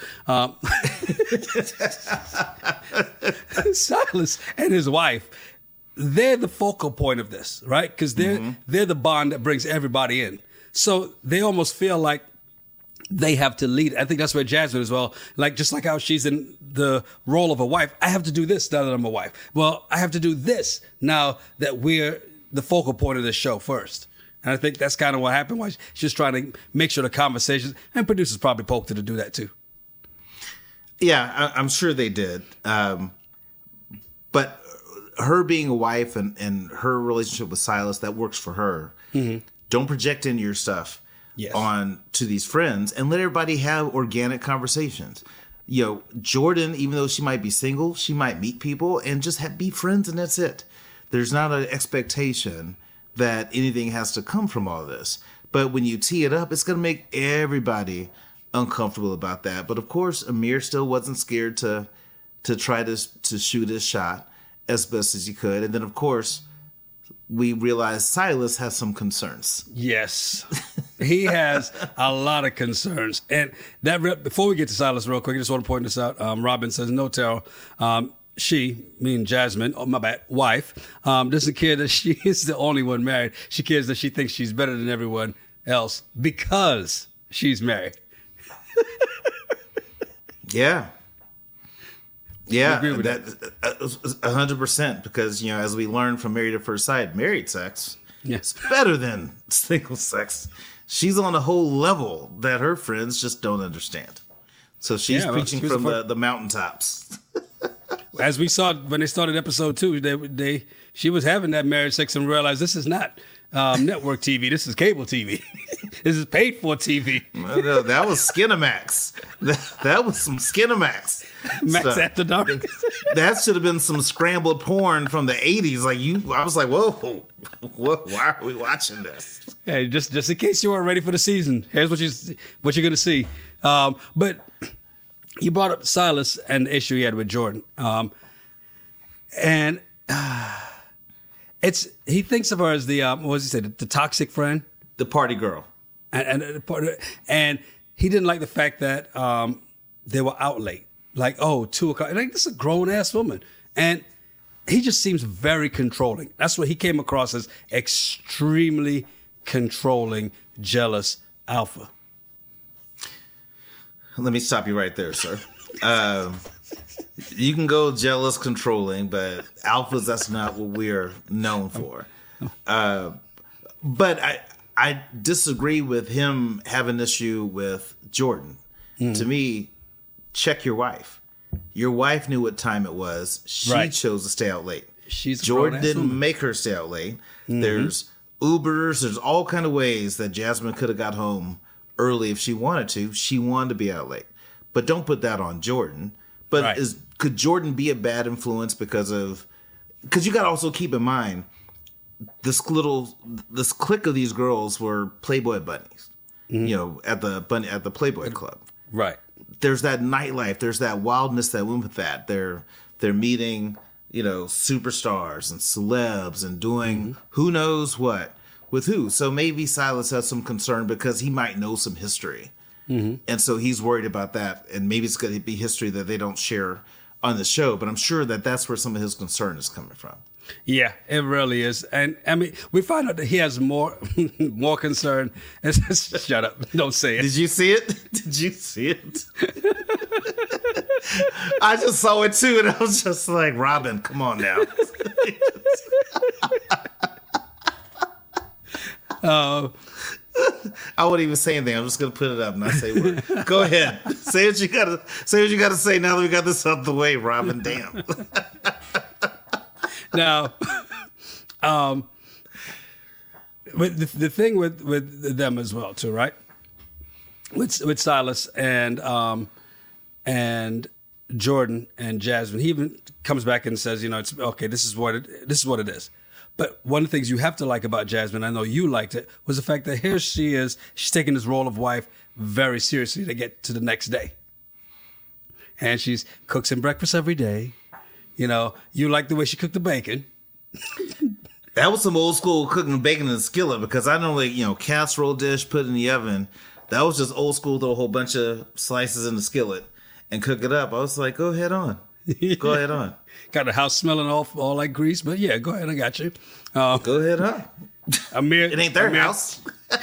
Silas and his wife, they're the focal point of this, right? Because they're the bond that brings everybody in. So they almost feel like they have to lead. I think that's where Jasmine as well, like just like how she's in the role of a wife. I have to do this now that I'm a wife. Well, I have to do this now that we're the focal point of this show first. And I think that's kind of what happened. Why she's just trying to make sure the conversations, and producers probably poked her to do that too. Yeah, I'm sure they did. But her being a wife and her relationship with Silas, that works for her. Mm-hmm. Don't project into your stuff on to these friends, and let everybody have organic conversations. You know, Jordan, even though she might be single, she might meet people and just be friends, and that's it. There's not an expectation that anything has to come from all this. But when you tee it up, it's going to make everybody uncomfortable about that. But of course, Amir still wasn't scared to try to shoot his shot as best as he could. And then, of course, we realized Silas has some concerns. Yes, he has a lot of concerns. And before we get to Silas real quick, I just want to point this out. Robin says, no, Terrell. She, meaning Jasmine, wife, doesn't care that she is the only one married. She cares that she thinks she's better than everyone else because she's married. Yeah. Yeah, I agree with that 100%, because, you know, as we learned from Married at First Sight, married sex is better than single sex. She's on a whole level that her friends just don't understand. So she's preaching from the mountaintops. As we saw when they started episode 2, she was having that marriage sex and realized this is not network TV. This is cable TV. This is paid for TV. No, that was Skinamax. That was some Skinamax. Max stuff. After Dark. That should have been some scrambled porn from the 80s. I was like, whoa, why are we watching this? Hey, just in case you weren't ready for the season, here's what you're going to see. But you brought up Silas and the issue he had with Jordan. And he thinks of her as the, what does he say, the toxic friend? The party girl. And he didn't like the fact that they were out late. Like, 2 o'clock. Like, this is a grown-ass woman. And he just seems very controlling. That's what he came across as, extremely controlling, jealous alpha. Let me stop you right there, sir. You can go jealous, controlling, but alphas, that's not what we're known for. But I disagree with him having an issue with Jordan. To me, check your wife. Your wife knew what time it was. She chose to stay out late. Jordan didn't make her stay out late. Mm-hmm. There's Ubers. There's all kind of ways that Jasmine could have got home early if she wanted to. She wanted to be out late. But don't put that on Jordan. But could Jordan be a bad influence because you got to also keep in mind, this clique of these girls were Playboy bunnies, you know, at the Playboy Club. Right. There's that nightlife. There's that wildness that went with that. They're meeting, you know, superstars and celebs and doing who knows what with who. So maybe Silas has some concern because he might know some history. Mm-hmm. And so he's worried about that. And maybe it's going to be history that they don't share on the show. But I'm sure that that's where some of his concern is coming from. Yeah, it really is. And I mean, we find out that he has more concern. Shut up. Don't say it. Did you see it? Did you see it? I just saw it too. And I was just like, Robin, come on now. I wouldn't even say anything. I'm just going to put it up and not say a word. Go ahead. Say what you got to say now that we got this out of the way, Robin. Damn. Now, the thing with them as well, too, right? With Silas and Jordan and Jasmine, he even comes back and says, you know, it's okay. This is what it is. But one of the things you have to like about Jasmine, I know you liked it, was the fact that here she is. She's taking this role of wife very seriously to get to the next day, and she's cooks him breakfast every day. You know, you like the way she cooked the bacon. That was some old school cooking bacon in the skillet, because I normally, you know, casserole dish, put it in the oven. That was just old school, throw a whole bunch of slices in the skillet and cook it up. I was like, go ahead on. Go ahead on. Got the house smelling all like grease, but yeah, go ahead. I got you. Go ahead on. It ain't their house.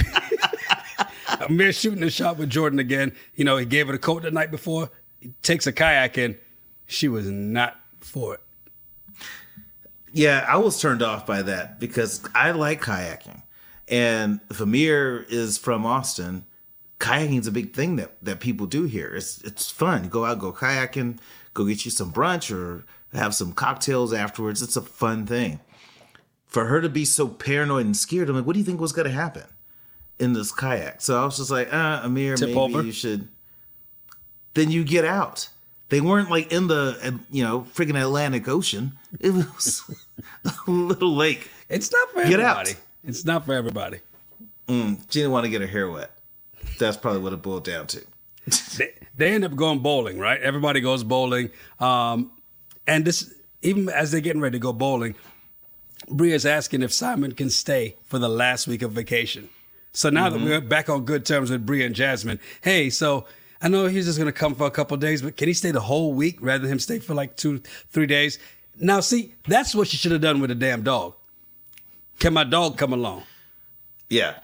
Amir shooting the shot with Jordan again. You know, he gave her the coat the night before. He takes a kayak in. She was not for it. Yeah, I was turned off by that because I like kayaking. And if Amir is from Austin, kayaking is a big thing that people do here. It's fun. Go out, go kayaking, go get you some brunch or have some cocktails afterwards. It's a fun thing. For her to be so paranoid and scared, I'm like, what do you think was going to happen in this kayak? So I was just like, Amir, maybe over. You should. Then you get out. They weren't like in the, freaking Atlantic Ocean. It was a little lake. It's not for everybody. It's not for everybody. She didn't want to get her hair wet. That's probably what it boiled down to. They end up going bowling, right? Everybody goes bowling. And this, even as they're getting ready to go bowling, Bria's asking if Simon can stay for the last week of vacation. So now that we're back on good terms with Bria and Jasmine, hey, so I know he's just going to come for a couple of days, but can he stay the whole week rather than him stay for like 2-3 days? Now, see, that's what she should have done with the damn dog. Can my dog come along? Yeah.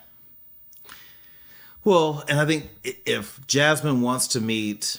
Well, and I think if Jasmine wants to meet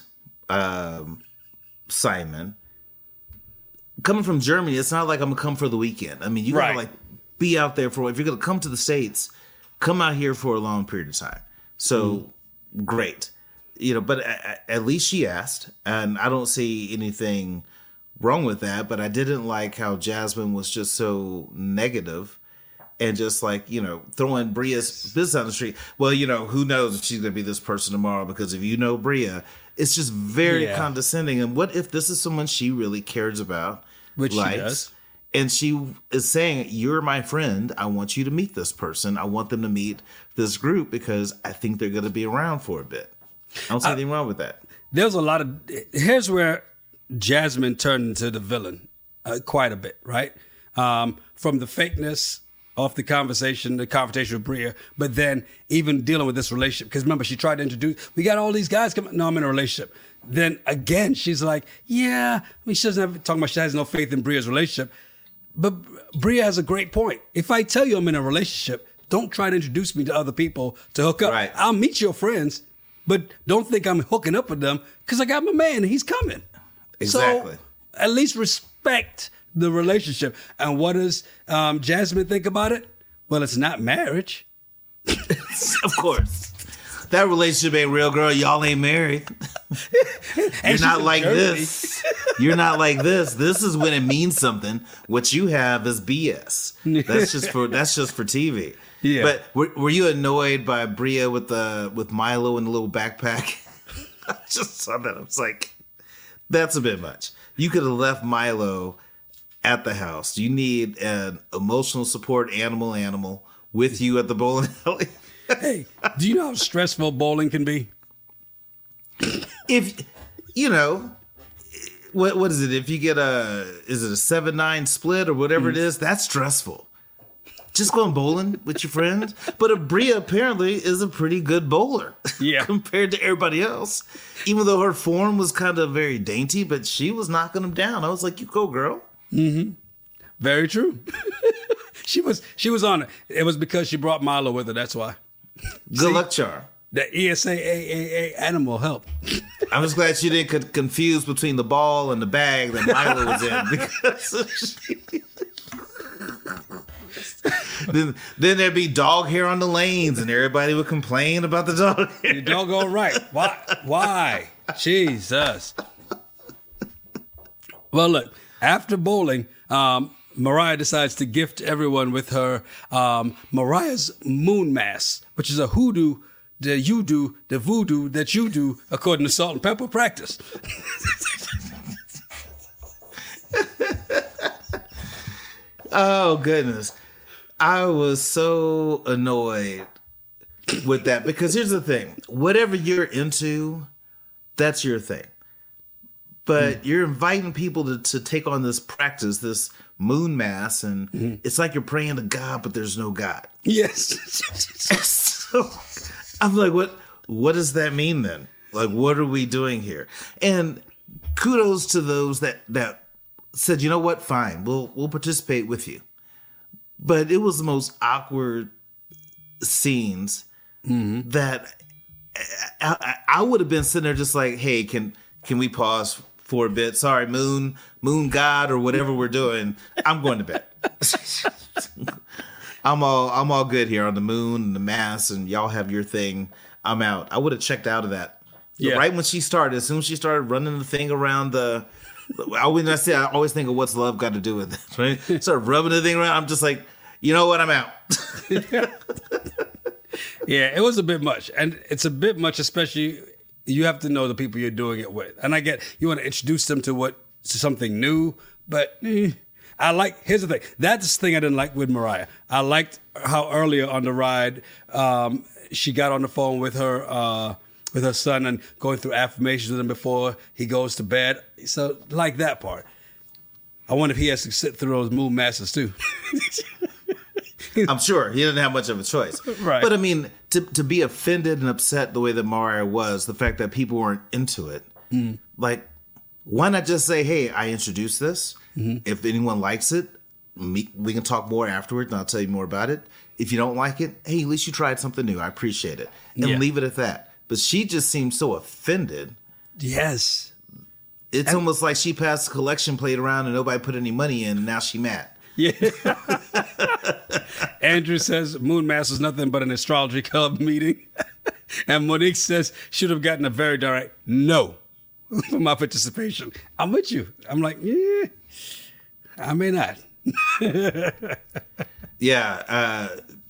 Simon, coming from Germany, it's not like I'm going to come for the weekend. I mean, you got to be out there for, if you're going to come to the States, come out here for a long period of time. So great. But at least she asked, and I don't see anything wrong with that, but I didn't like how Jasmine was just so negative and just like, throwing Bria's business on the street. Well, who knows if she's going to be this person tomorrow, because if you know Bria, it's just very condescending. And what if this is someone she really cares about? Which likes, she does. And she is saying, you're my friend. I want you to meet this person. I want them to meet this group because I think they're going to be around for a bit. I don't see anything wrong with that. There's a lot of... Here's where Jasmine turned into the villain quite a bit, right? From the fakeness of the confrontation with Bria, but then even dealing with this relationship. Because remember, she tried to introduce... We got all these guys coming... No, I'm in a relationship. Then again, she's like, yeah... I mean, she doesn't have... Talking about she has no faith in Bria's relationship. But Bria has a great point. If I tell you I'm in a relationship, don't try to introduce me to other people to hook up. Right. I'll meet your friends, but don't think I'm hooking up with them because I got my man and he's coming. Exactly. So at least respect the relationship. And what does Jasmine think about it? Well, it's not marriage. Of course. That relationship ain't real, girl. Y'all ain't married. You're not like this. You're not like this. This is when it means something. What you have is BS. That's just for TV. Yeah. But were you annoyed by Bria with Milo in the little backpack? I just saw that. I was like, that's a bit much. You could have left Milo at the house. You need an emotional support animal with you at the bowling alley. Hey, do you know how stressful bowling can be? If, what is it? If you get is it a 7-9 split or whatever it is, that's stressful. Just going bowling with your friends. But Bria apparently is a pretty good bowler compared to everybody else. Even though her form was kind of very dainty, but she was knocking them down. I was like, you go, girl. Mm-hmm. Very true. She was on it. It was because she brought Milo with her. That's why. Good luck charm. The ESA animal help. I'm just glad she didn't confuse between the ball and the bag that Milo was in. Because then there'd be dog hair on the lanes and everybody would complain about the dog hair. You don't go right. Why? Jesus. Well, look, after bowling, Mariah decides to gift everyone with her Mariah's moon mask, which is a hoodoo that you do, the voodoo that you do, according to Salt and Pepper practice. Oh, goodness. I was so annoyed with that because here's the thing. Whatever you're into, that's your thing. But you're inviting people to take on this practice, this moon mass, and it's like you're praying to God, but there's no God. Yes. So I'm like, what does that mean then? Like, what are we doing here? And kudos to those that said, you know what, fine, we'll participate with you. But it was the most awkward scenes that I would have been sitting there just like, hey, can we pause for a bit? Sorry, moon god or whatever we're doing. I'm going to bed. I'm all good here on the moon and the mass, and y'all have your thing. I'm out. I would have checked out of that. Yeah. Right when she started, as soon as she started running the thing around the I always think of what's love got to do with this, right? Start rubbing the thing around. I'm just like, you know what? I'm out. Yeah, it was a bit much. And it's a bit much, especially you have to know the people you're doing it with. And I get you want to introduce them to something new, but here's the thing. That's the thing I didn't like with Mariah. I liked how earlier on the ride, she got on the phone with her son and going through affirmations with him before he goes to bed. So like that part. I wonder if he has to sit through those Moon Masters too. I'm sure he didn't have much of a choice. Right. But I mean, to be offended and upset the way that Mariah was, the fact that people weren't into it, like, why not just say, hey, I introduced this. If anyone likes it, we can talk more afterwards and I'll tell you more about it. If you don't like it, hey, at least you tried something new. I appreciate it. And leave it at that. But she just seemed so offended. Yes. It's almost like she passed the collection plate around and nobody put any money in and now she mad. Yeah. Andrew says Moon Master's nothing but an astrology club meeting. And Monique says should have gotten a very direct no for my participation. I'm with you. I'm like, yeah, I may not. Yeah.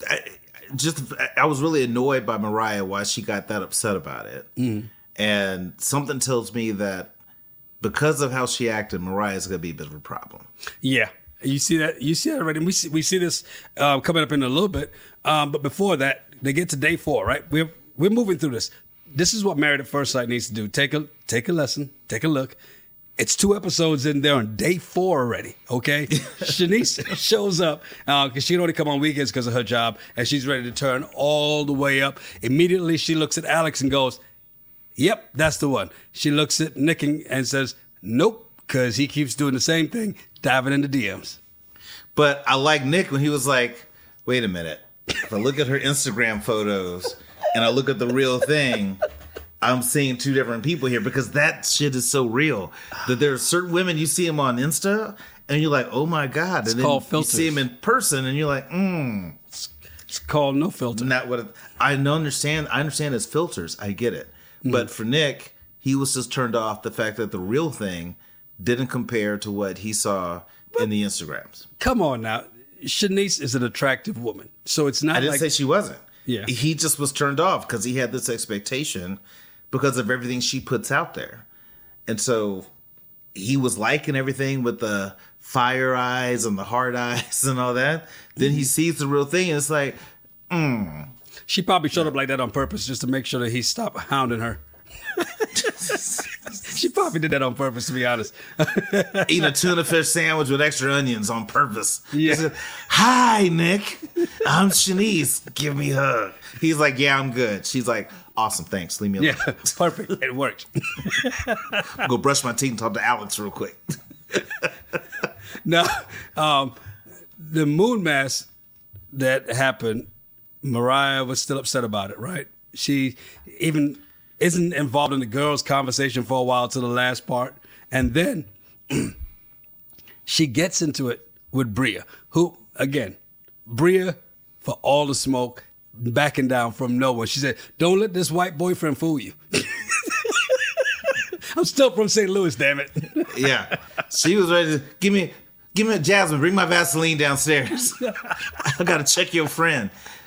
I was really annoyed by Mariah why she got that upset about it. And something tells me that because of how she acted, Mariah's going to be a bit of a problem. Yeah. You see that already. We see this coming up in a little bit. But before that, they get to day 4, right? We're moving through this. This is what Married at First Sight needs to do. Take a lesson. Take a look. It's 2 episodes in there on day 4 already. Okay, Shanice shows up because she can only come on weekends because of her job, and she's ready to turn all the way up. Immediately, she looks at Alex and goes, "Yep, that's the one." She looks at Nick and says, "Nope," because he keeps doing the same thing. Diving into DMs. But I like Nick when he was like, wait a minute. If I look at her Instagram photos and I look at the real thing, I'm seeing 2 different people here because that shit is so real. That there are certain women you see them on Insta and you're like, oh my God. It's and called then filters. You see them in person and you're like, It's called no filter. Not what I understand it's filters. I get it. But for Nick, he was just turned off the fact that the real thing didn't compare to what he saw in the Instagrams. Come on now. Shanice is an attractive woman. So it's not I didn't say she wasn't. Yeah. He just was turned off because he had this expectation because of everything she puts out there. And so he was liking everything with the fire eyes and the hard eyes and all that. Then he sees the real thing and it's like, She probably showed up like that on purpose just to make sure that he stopped hounding her. She probably did that on purpose, to be honest. Eating a tuna fish sandwich with extra onions on purpose. Yeah. Said, hi, Nick. I'm Shanice. Give me a hug. He's like, yeah, I'm good. She's like, awesome, thanks. Leave me alone. Yeah, perfect. It worked. Go brush my teeth and talk to Alex real quick. Now, the moon mass that happened, Mariah was still upset about it, right? She even isn't involved in the girls' conversation for a while to the last part. And then she gets into it with Bria, who, again, Bria, for all the smoke, backing down from nowhere. She said, don't let this white boyfriend fool you. I'm still from St. Louis, damn it. Yeah. She was ready to give me a Jasmine, bring my Vaseline downstairs. I gotta check your friend.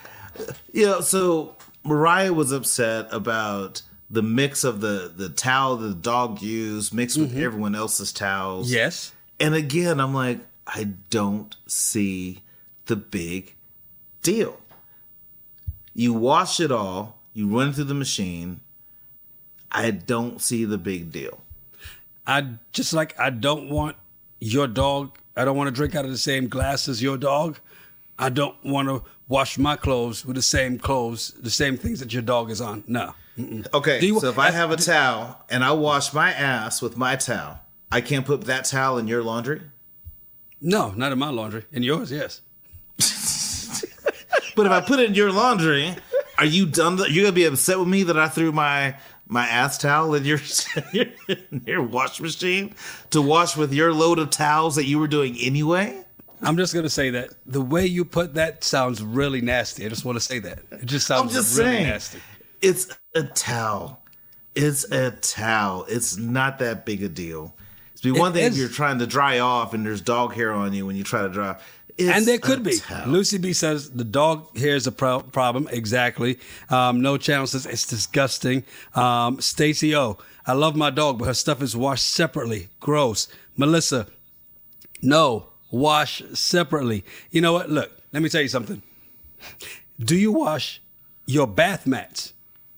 So Mariah was upset about the mix of the towel the dog used mixed with everyone else's towels. Yes. And again, I'm like, I don't see the big deal. You wash it all, you run it through the machine. I don't see the big deal. I don't want your dog. I don't want to drink out of the same glass as your dog. I don't want to wash my clothes with the same things that your dog is on. No. Mm-mm. Okay, so if I have a towel and I wash my ass with my towel, I can't put that towel in your laundry? No, not in my laundry. In yours, yes. But if I put it in your laundry, are you done? You're going to be upset with me that I threw my ass towel in your wash machine to wash with your load of towels that you were doing anyway? I'm just going to say that the way you put that sounds really nasty. I just want to say that. It just sounds really nasty. It's a towel. It's a towel. It's not that big a deal. be one thing if you're trying to dry off and there's dog hair on you when you try to dry. And there could be. Lucy B says the dog hair is a problem. Exactly. No Channel says it's disgusting. Stacy O, I love my dog, but her stuff is washed separately. Gross. Melissa, no, wash separately. You know what? Look, let me tell you something. Do you wash your bath mats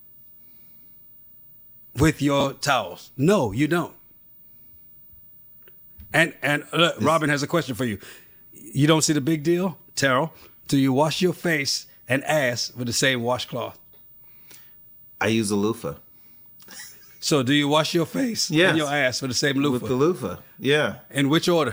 with your towels? No, you don't. And Robin has a question for you. You don't see the big deal? Terrell, do you wash your face and ass with the same washcloth? I use a loofah. So do you wash your face and your ass with the same loofah? With the loofah, yeah. In which order?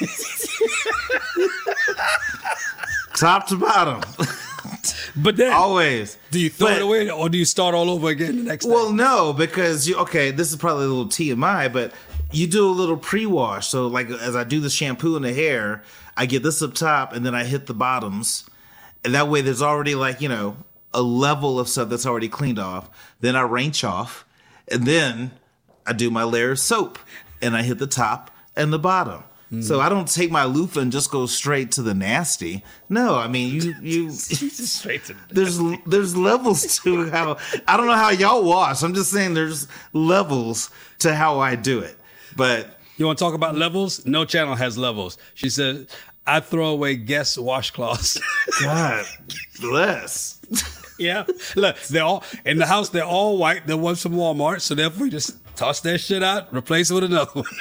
Top to bottom. But then, always. Do you throw it away or do you start all over again the next day? Well, no, because this is probably a little TMI, but you do a little pre-wash. So like as I do the shampoo in the hair, I get this up top and then I hit the bottoms. And that way there's already a level of stuff that's already cleaned off. Then I rinse off and then I do my layer of soap and I hit the top and the bottom. Mm. So I don't take my loofah and just go straight to the nasty. No, I mean you straight to there's levels to how I don't know how y'all wash. I'm just saying there's levels to how I do it. But you want to talk about levels? No Channel has levels. She said, I throw away Guess washcloths. God bless. Yeah. Look, they're all in the house, they're all white. They're ones from Walmart. So therefore you just toss that shit out, replace it with another one.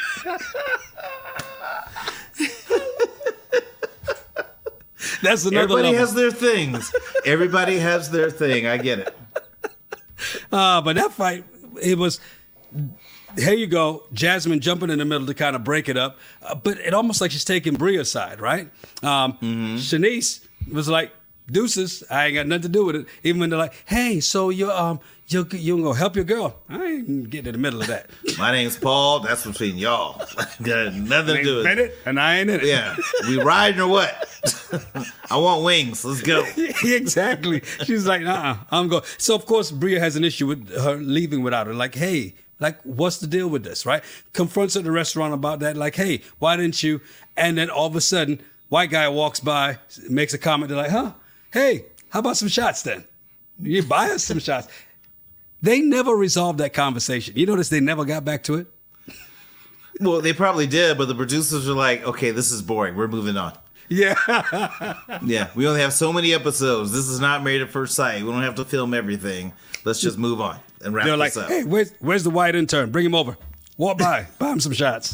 That's another Everybody level. has their things. Everybody has their thing. I get it. But that fight, it was... Here you go, Jasmine jumping in the middle to kind of break it up, but it almost like she's taking Bria's side, right? Shanice was like, "Deuces, I ain't got nothing to do with it." Even when they're like, "Hey, so you gonna help your girl?" I ain't getting in the middle of that. My name's Paul. That's between y'all. Got nothing to do with it. And I ain't in it. Yeah, we riding or what? I want wings. Let's go. Exactly. She's like, I'm going. So of course, Bria has an issue with her leaving without her. Like, hey. Like, what's the deal with this, right? Confronts at the restaurant about that. Like, hey, why didn't you? And then all of a sudden, white guy walks by, makes a comment. They're like, hey, how about some shots then? You buy us some shots. They never resolved that conversation. You notice they never got back to it? Well, they probably did, but the producers were like, okay, this is boring. We're moving on. Yeah. Yeah, we only have so many episodes. This is not Married at First Sight. We don't have to film everything. Let's just move on and wrap this up. Hey, where's the white intern? Bring him over. Walk by. Buy him some shots.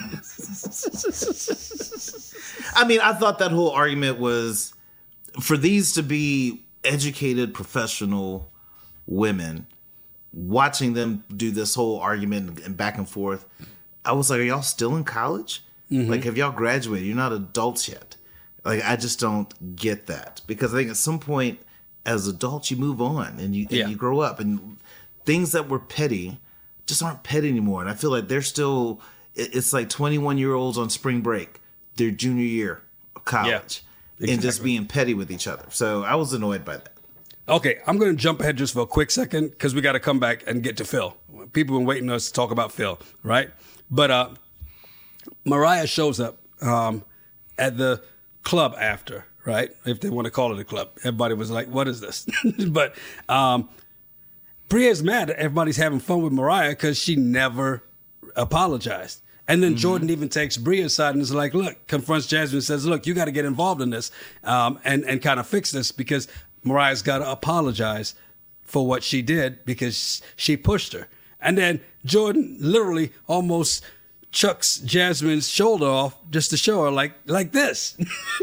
I mean, I thought that whole argument was for these to be educated, professional women, watching them do this whole argument and back and forth. I was like, are y'all still in college? Mm-hmm. Like, have y'all graduated? You're not adults yet. Like, I just don't get that. Because I think at some point, as adults, you move on and you grow up. And things that were petty just aren't petty anymore. And I feel like they're still, it's like 21-year-olds on spring break, their junior year of college. Yeah, exactly. And just being petty with each other. So I was annoyed by that. Okay, I'm going to jump ahead just for a quick second because we got to come back and get to Phil. People have been waiting on us to talk about Phil, right? But Mariah shows up at the club after, right? If they want to call it a club. Everybody was like, what is this? But Bria's mad that everybody's having fun with Mariah because she never apologized. And then Jordan even takes Bria's side and is like, look, confronts Jasmine and says, look, you got to get involved in this and kind of fix this because Mariah's got to apologize for what she did because she pushed her. And then Jordan literally almost chucks Jasmine's shoulder off just to show her like this.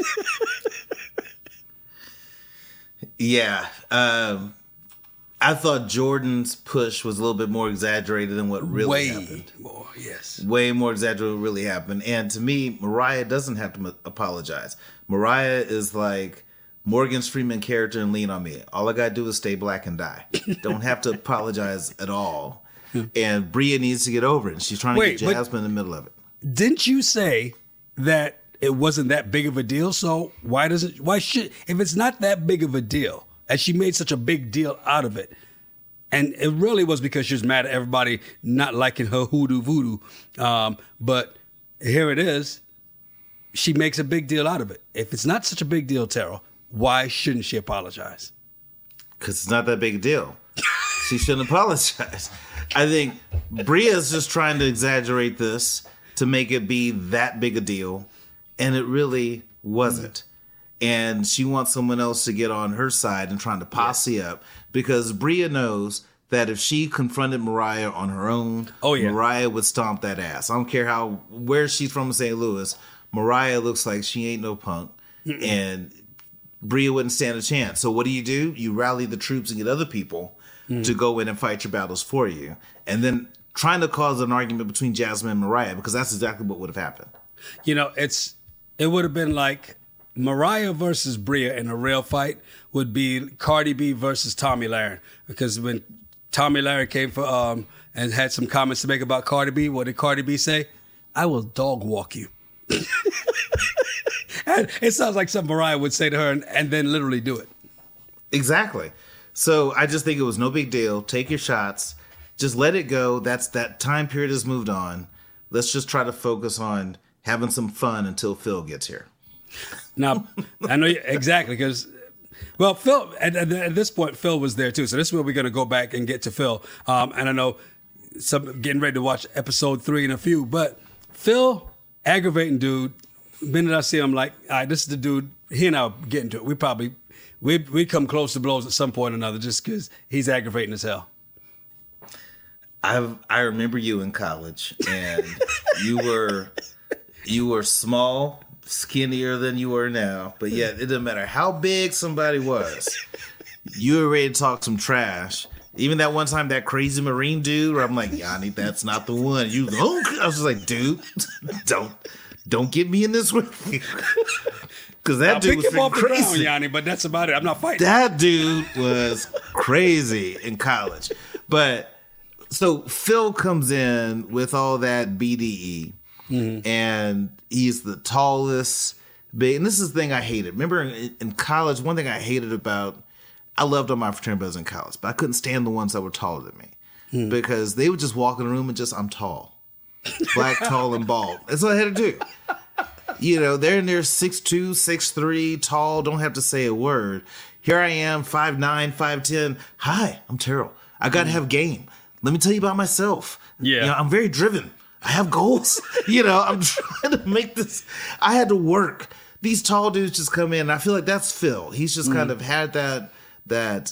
Yeah. I thought Jordan's push was a little bit more exaggerated than what really happened. More, yes. Way more exaggerated than what really happened. And to me, Mariah doesn't have to apologize. Mariah is like Morgan Freeman character in Lean on Me. All I got to do is stay black and die. Don't have to apologize at all. And Bria needs to get over it. And she's trying to get Jasmine in the middle of it. Didn't you say that it wasn't that big of a deal? So why should, if it's not that big of a deal, and she made such a big deal out of it, And it really was because she was mad at everybody not liking her hoodoo voodoo. But here it is. She makes a big deal out of it. If it's not such a big deal, Terrell, why shouldn't she apologize? Because it's not that big a deal. She shouldn't apologize. I think Bria's just trying to exaggerate this to make it be that big a deal. And it really wasn't. And she wants someone else to get on her side and trying to posse up, because Bria knows that if she confronted Mariah on her own, Mariah would stomp that ass. I don't care where she's from in St. Louis. Mariah looks like she ain't no punk, and Bria wouldn't stand a chance. So what do? You rally the troops and get other people to go in and fight your battles for you, and then trying to cause an argument between Jasmine and Mariah, because that's exactly what would have happened. You know, it would have been like Mariah versus Bria in a real fight would be Cardi B versus Tommy Lahren. Because when Tommy Lahren came for and had some comments to make about Cardi B, what did Cardi B say? I will dog walk you. And it sounds like something Mariah would say to her and then literally do it. Exactly. So I just think it was no big deal. Take your shots. Just let it go. That time period has moved on. Let's just try to focus on having some fun until Phil gets here. Now, I know exactly, because, well, Phil, at this point, Phil was there too. So this is where we're going to go back and get to Phil. And I know getting ready to watch episode 3 in a few, but Phil, aggravating dude. The minute I see him, like, all right, this is the dude. He and I'll get into it. We come close to blows at some point or another, just because he's aggravating as hell. I remember you in college, and you were small, skinnier than you are now, but yet it doesn't matter how big somebody was, you were ready to talk some trash. Even that one time, that crazy Marine dude, where I'm like, Yanni, that's not the one. I was just like, dude, don't get me in this with you. Because that dude was freaking crazy. Ground, Yanni, but that's about it. I'm not fighting. That dude was crazy in college. But so Phil comes in with all that BDE. Mm-hmm. And he's the tallest, big. And this is the thing I hated. Remember in college, one thing I hated about, I loved all my fraternity brothers in college, but I couldn't stand the ones that were taller than me because they would just walk in the room and I'm tall. Black, tall, and bald. That's all I had to do. You know, they're in there 6'2", 6'3", tall, don't have to say a word. Here I am, 5'9", 5'10". Hi, I'm Terrell. I got to have game. Let me tell you about myself. Yeah. You know, I'm very driven. I have goals. You know, I'm trying to make this. I had to work. These tall dudes just come in. And I feel like that's Phil. He's just kind of had that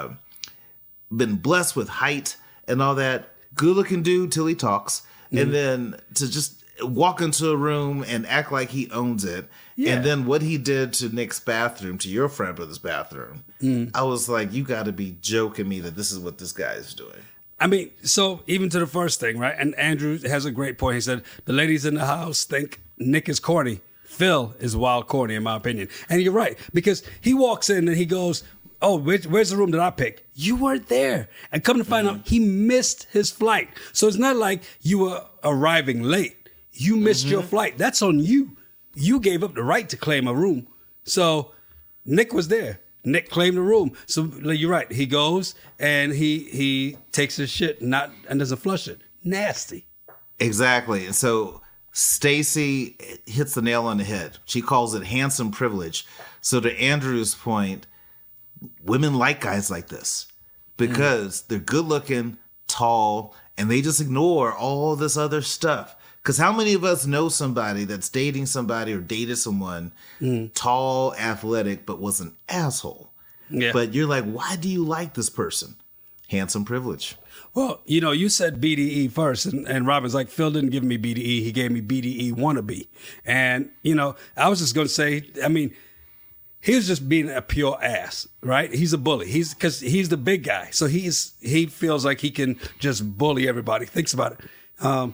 been blessed with height and all that. Good looking dude till he talks. And then to just walk into a room and act like he owns it. Yeah. And then what he did to Nick's bathroom, to your friend brother's bathroom. I was like, you got to be joking me that this is what this guy is doing. I mean, so even to the first thing, right? And Andrew has a great point. He said, the ladies in the house think Nick is corny. Phil is wild corny, in my opinion. And you're right, because he walks in and he goes, oh, where's the room that I picked? You weren't there. And come to find out, he missed his flight. So it's not like you were arriving late. You missed your flight. That's on you. You gave up the right to claim a room. So Nick was there. Nick claimed the room. So you're right. He goes and he takes his shit and doesn't flush it. Nasty. Exactly. And so Stacy hits the nail on the head. She calls it handsome privilege. So to Andrew's point, women like guys like this because they're good looking, tall, and they just ignore all this other stuff. Because how many of us know somebody that's dating somebody or dated someone tall, athletic, but was an asshole? Yeah. But you're like, why do you like this person? Handsome privilege. Well, you know, you said BDE first, and Robin's like, Phil didn't give me BDE. He gave me BDE wannabe. And, you know, I was just going to say, I mean, he was just being a pure ass, right? He's a bully. Because he's the big guy. So he feels like he can just bully everybody. Thinks about it.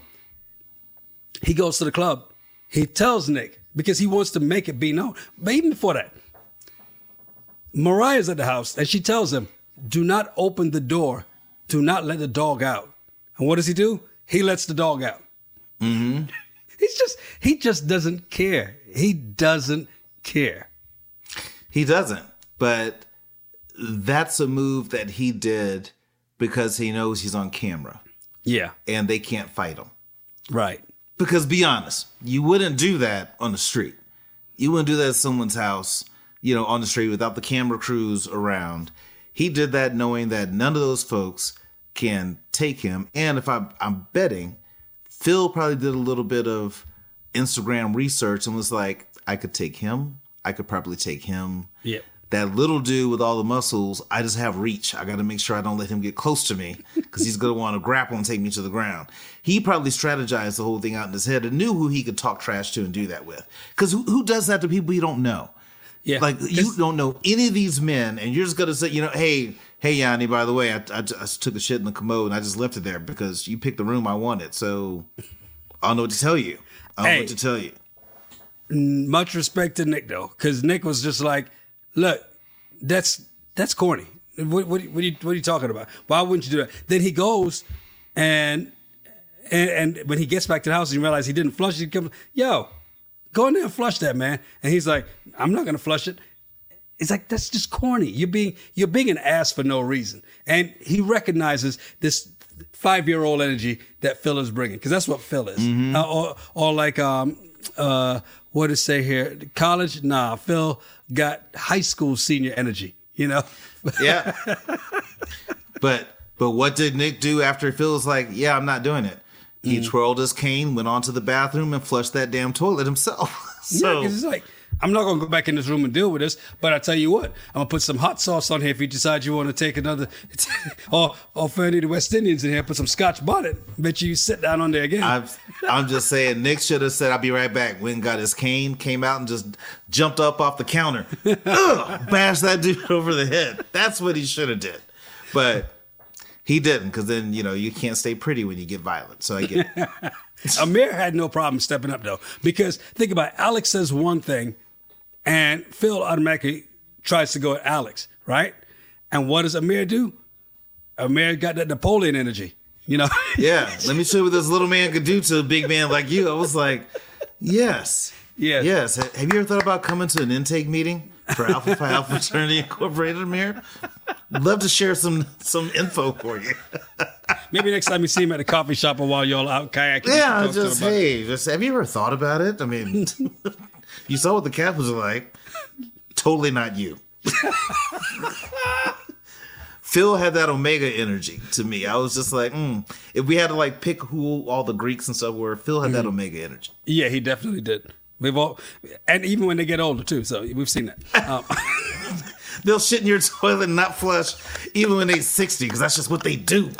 He goes to the club. He tells Nick because he wants to make it be known. But even before that, Mariah's at the house and she tells him, do not open the door. Do not let the dog out. And what does he do? He lets the dog out. Mm-hmm. He just doesn't care. He doesn't care. He doesn't. But that's a move that he did because he knows he's on camera. Yeah. And they can't fight him. Right. Because be honest, you wouldn't do that on the street. You wouldn't do that at someone's house, on the street without the camera crews around. He did that knowing that none of those folks can take him. And if I'm betting, Phil probably did a little bit of Instagram research and was like, I could take him. I could probably take him. Yeah. That little dude with all the muscles, I just have reach. I got to make sure I don't let him get close to me because he's going to want to grapple and take me to the ground. He probably strategized the whole thing out in his head and knew who he could talk trash to and do that with. Because who does that to people you don't know? Yeah. Like, you don't know any of these men, and you're just going to say, hey, Yanni, by the way, I took a shit in the commode and I just left it there because you picked the room I wanted. So I don't know what to tell you. Much respect to Nick, though, because Nick was just like, look, that's corny. What are you talking about? Why wouldn't you do that? Then he goes and when he gets back to the house and he realizes he didn't flush it, he comes, yo, go in there and flush that, man. And he's like, I'm not gonna flush it. It's like, that's just corny. You're being an ass for no reason. And he recognizes this 5-year-old energy that Phil is bringing, because that's what Phil is. Mm-hmm. Or like what to say here? College? Nah, Phil got high school senior energy, Yeah. But what did Nick do after Phil was like, yeah, I'm not doing it? He twirled his cane, went onto the bathroom, and flushed that damn toilet himself. Yeah, because it's like, I'm not going to go back in this room and deal with this, but I tell you what, I'm going to put some hot sauce on here if you decide you want to take another, or for any of the West Indians in here, put some Scotch bonnet. Bet you sit down on there again. I'm just saying, Nick should have said, I'll be right back. Went and got his cane, came out and just jumped up off the counter. Bashed that dude over the head. That's what he should have did. But he didn't, because then, you can't stay pretty when you get violent. So I get it. Amir had no problem stepping up, though, because think about it. Alex says one thing, and Phil automatically tries to go at Alex, right? And what does Amir do? Amir got that Napoleon energy, Yeah, let me show you what this little man could do to a big man like you. I was like, yes. Yeah. Yes. Have you ever thought about coming to an intake meeting for Alpha Phi Alpha Fraternity Incorporated, Amir? Love to share some info for you. Maybe next time you see him at the coffee shop or while y'all out kayaking. Yeah, just have you ever thought about it? I mean, you saw what the Capitals are like. Totally not you. Phil had that Omega energy to me. I was just like, if we had to pick who all the Greeks and stuff were, Phil had that Omega energy. Yeah, he definitely did. And even when they get older too. So we've seen that. They'll shit in your toilet and not flush, even when they're 60, because that's just what they do.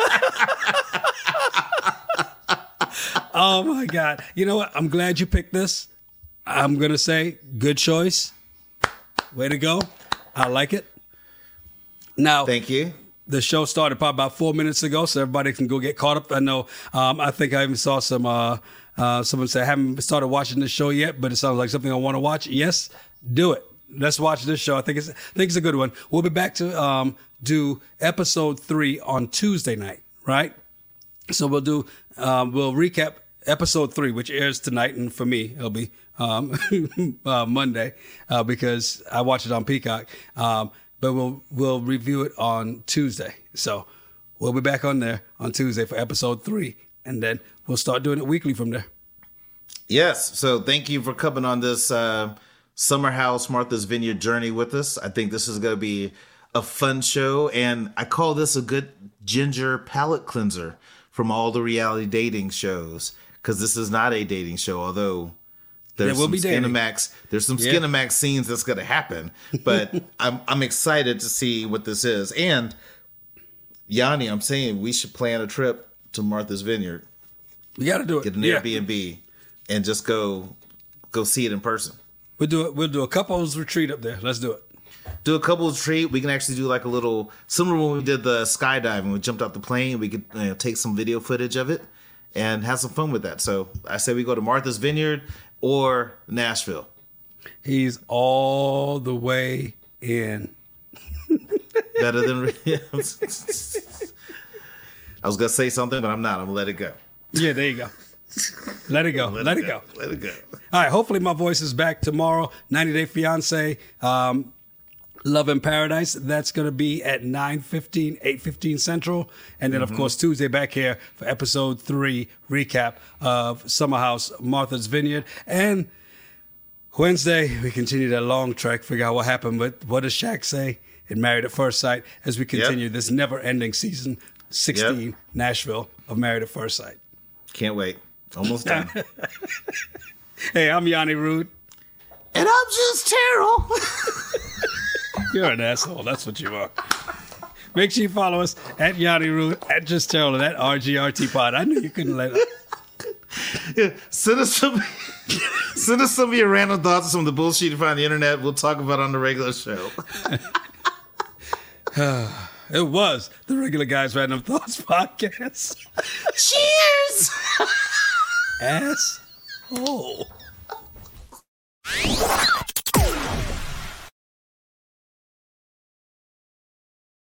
Oh my God! You know what? I'm glad you picked this. I'm gonna say good choice. Way to go! I like it. Now, thank you. The show started probably about 4 minutes ago, so everybody can go get caught up. I know. I think I even saw some someone say I haven't started watching this show yet, but it sounds like something I want to watch. Yes, do it. Let's watch this show. I think it's a good one. We'll be back to do episode 3 on Tuesday night, right? So we'll recap episode 3, which airs tonight, and for me it'll be Monday because I watch it on Peacock. But we'll review it on Tuesday. So we'll be back on there on Tuesday for episode 3, and then we'll start doing it weekly from there. Yes. So thank you for coming on this Summer House Martha's Vineyard journey with us. I think this is going to be a fun show, and I call this a good ginger palate cleanser from all the reality dating shows, because this is not a dating show, although there's some Skinamax scenes that's going to happen. But I'm excited to see what this is. And Yanni, I'm saying we should plan a trip to Martha's Vineyard. We got to do it. Get an Airbnb and just go see it in person. We'll do a couples retreat up there. Let's do it. Do a couples retreat. We can actually do like a little similar when we did the skydiving. We jumped out the plane. We could take some video footage of it and have some fun with that. So I say we go to Martha's Vineyard or Nashville. He's all the way in. Better than I was gonna say something, but I'm not. I'm gonna let it go. Yeah, there you go. Let it go. Let it go. Let it go. All right. Hopefully my voice is back tomorrow. 90 Day Fiance. Love in Paradise, that's going to be at 9:15, 8:15 Central. And then, of course, Tuesday back here for episode 3 recap of Summer House, Martha's Vineyard. And Wednesday, we continue that long trek, figure out what happened. But what does Shaq say in Married at First Sight as we continue this never-ending season 16, Nashville of Married at First Sight. Can't wait. Almost done. Hey, I'm Yanni Rude. And I'm just Terrell. You're an asshole. That's what you are. Make sure you follow us at Yanni Rude, at Just Terrell, and at RGRT Pod. I knew you couldn't let it. Yeah, send us some of your random thoughts on some of the bullshit you find on the internet. We'll talk about it on the regular show. It was the Regular Guys Random Thoughts podcast. Cheers! Asshole.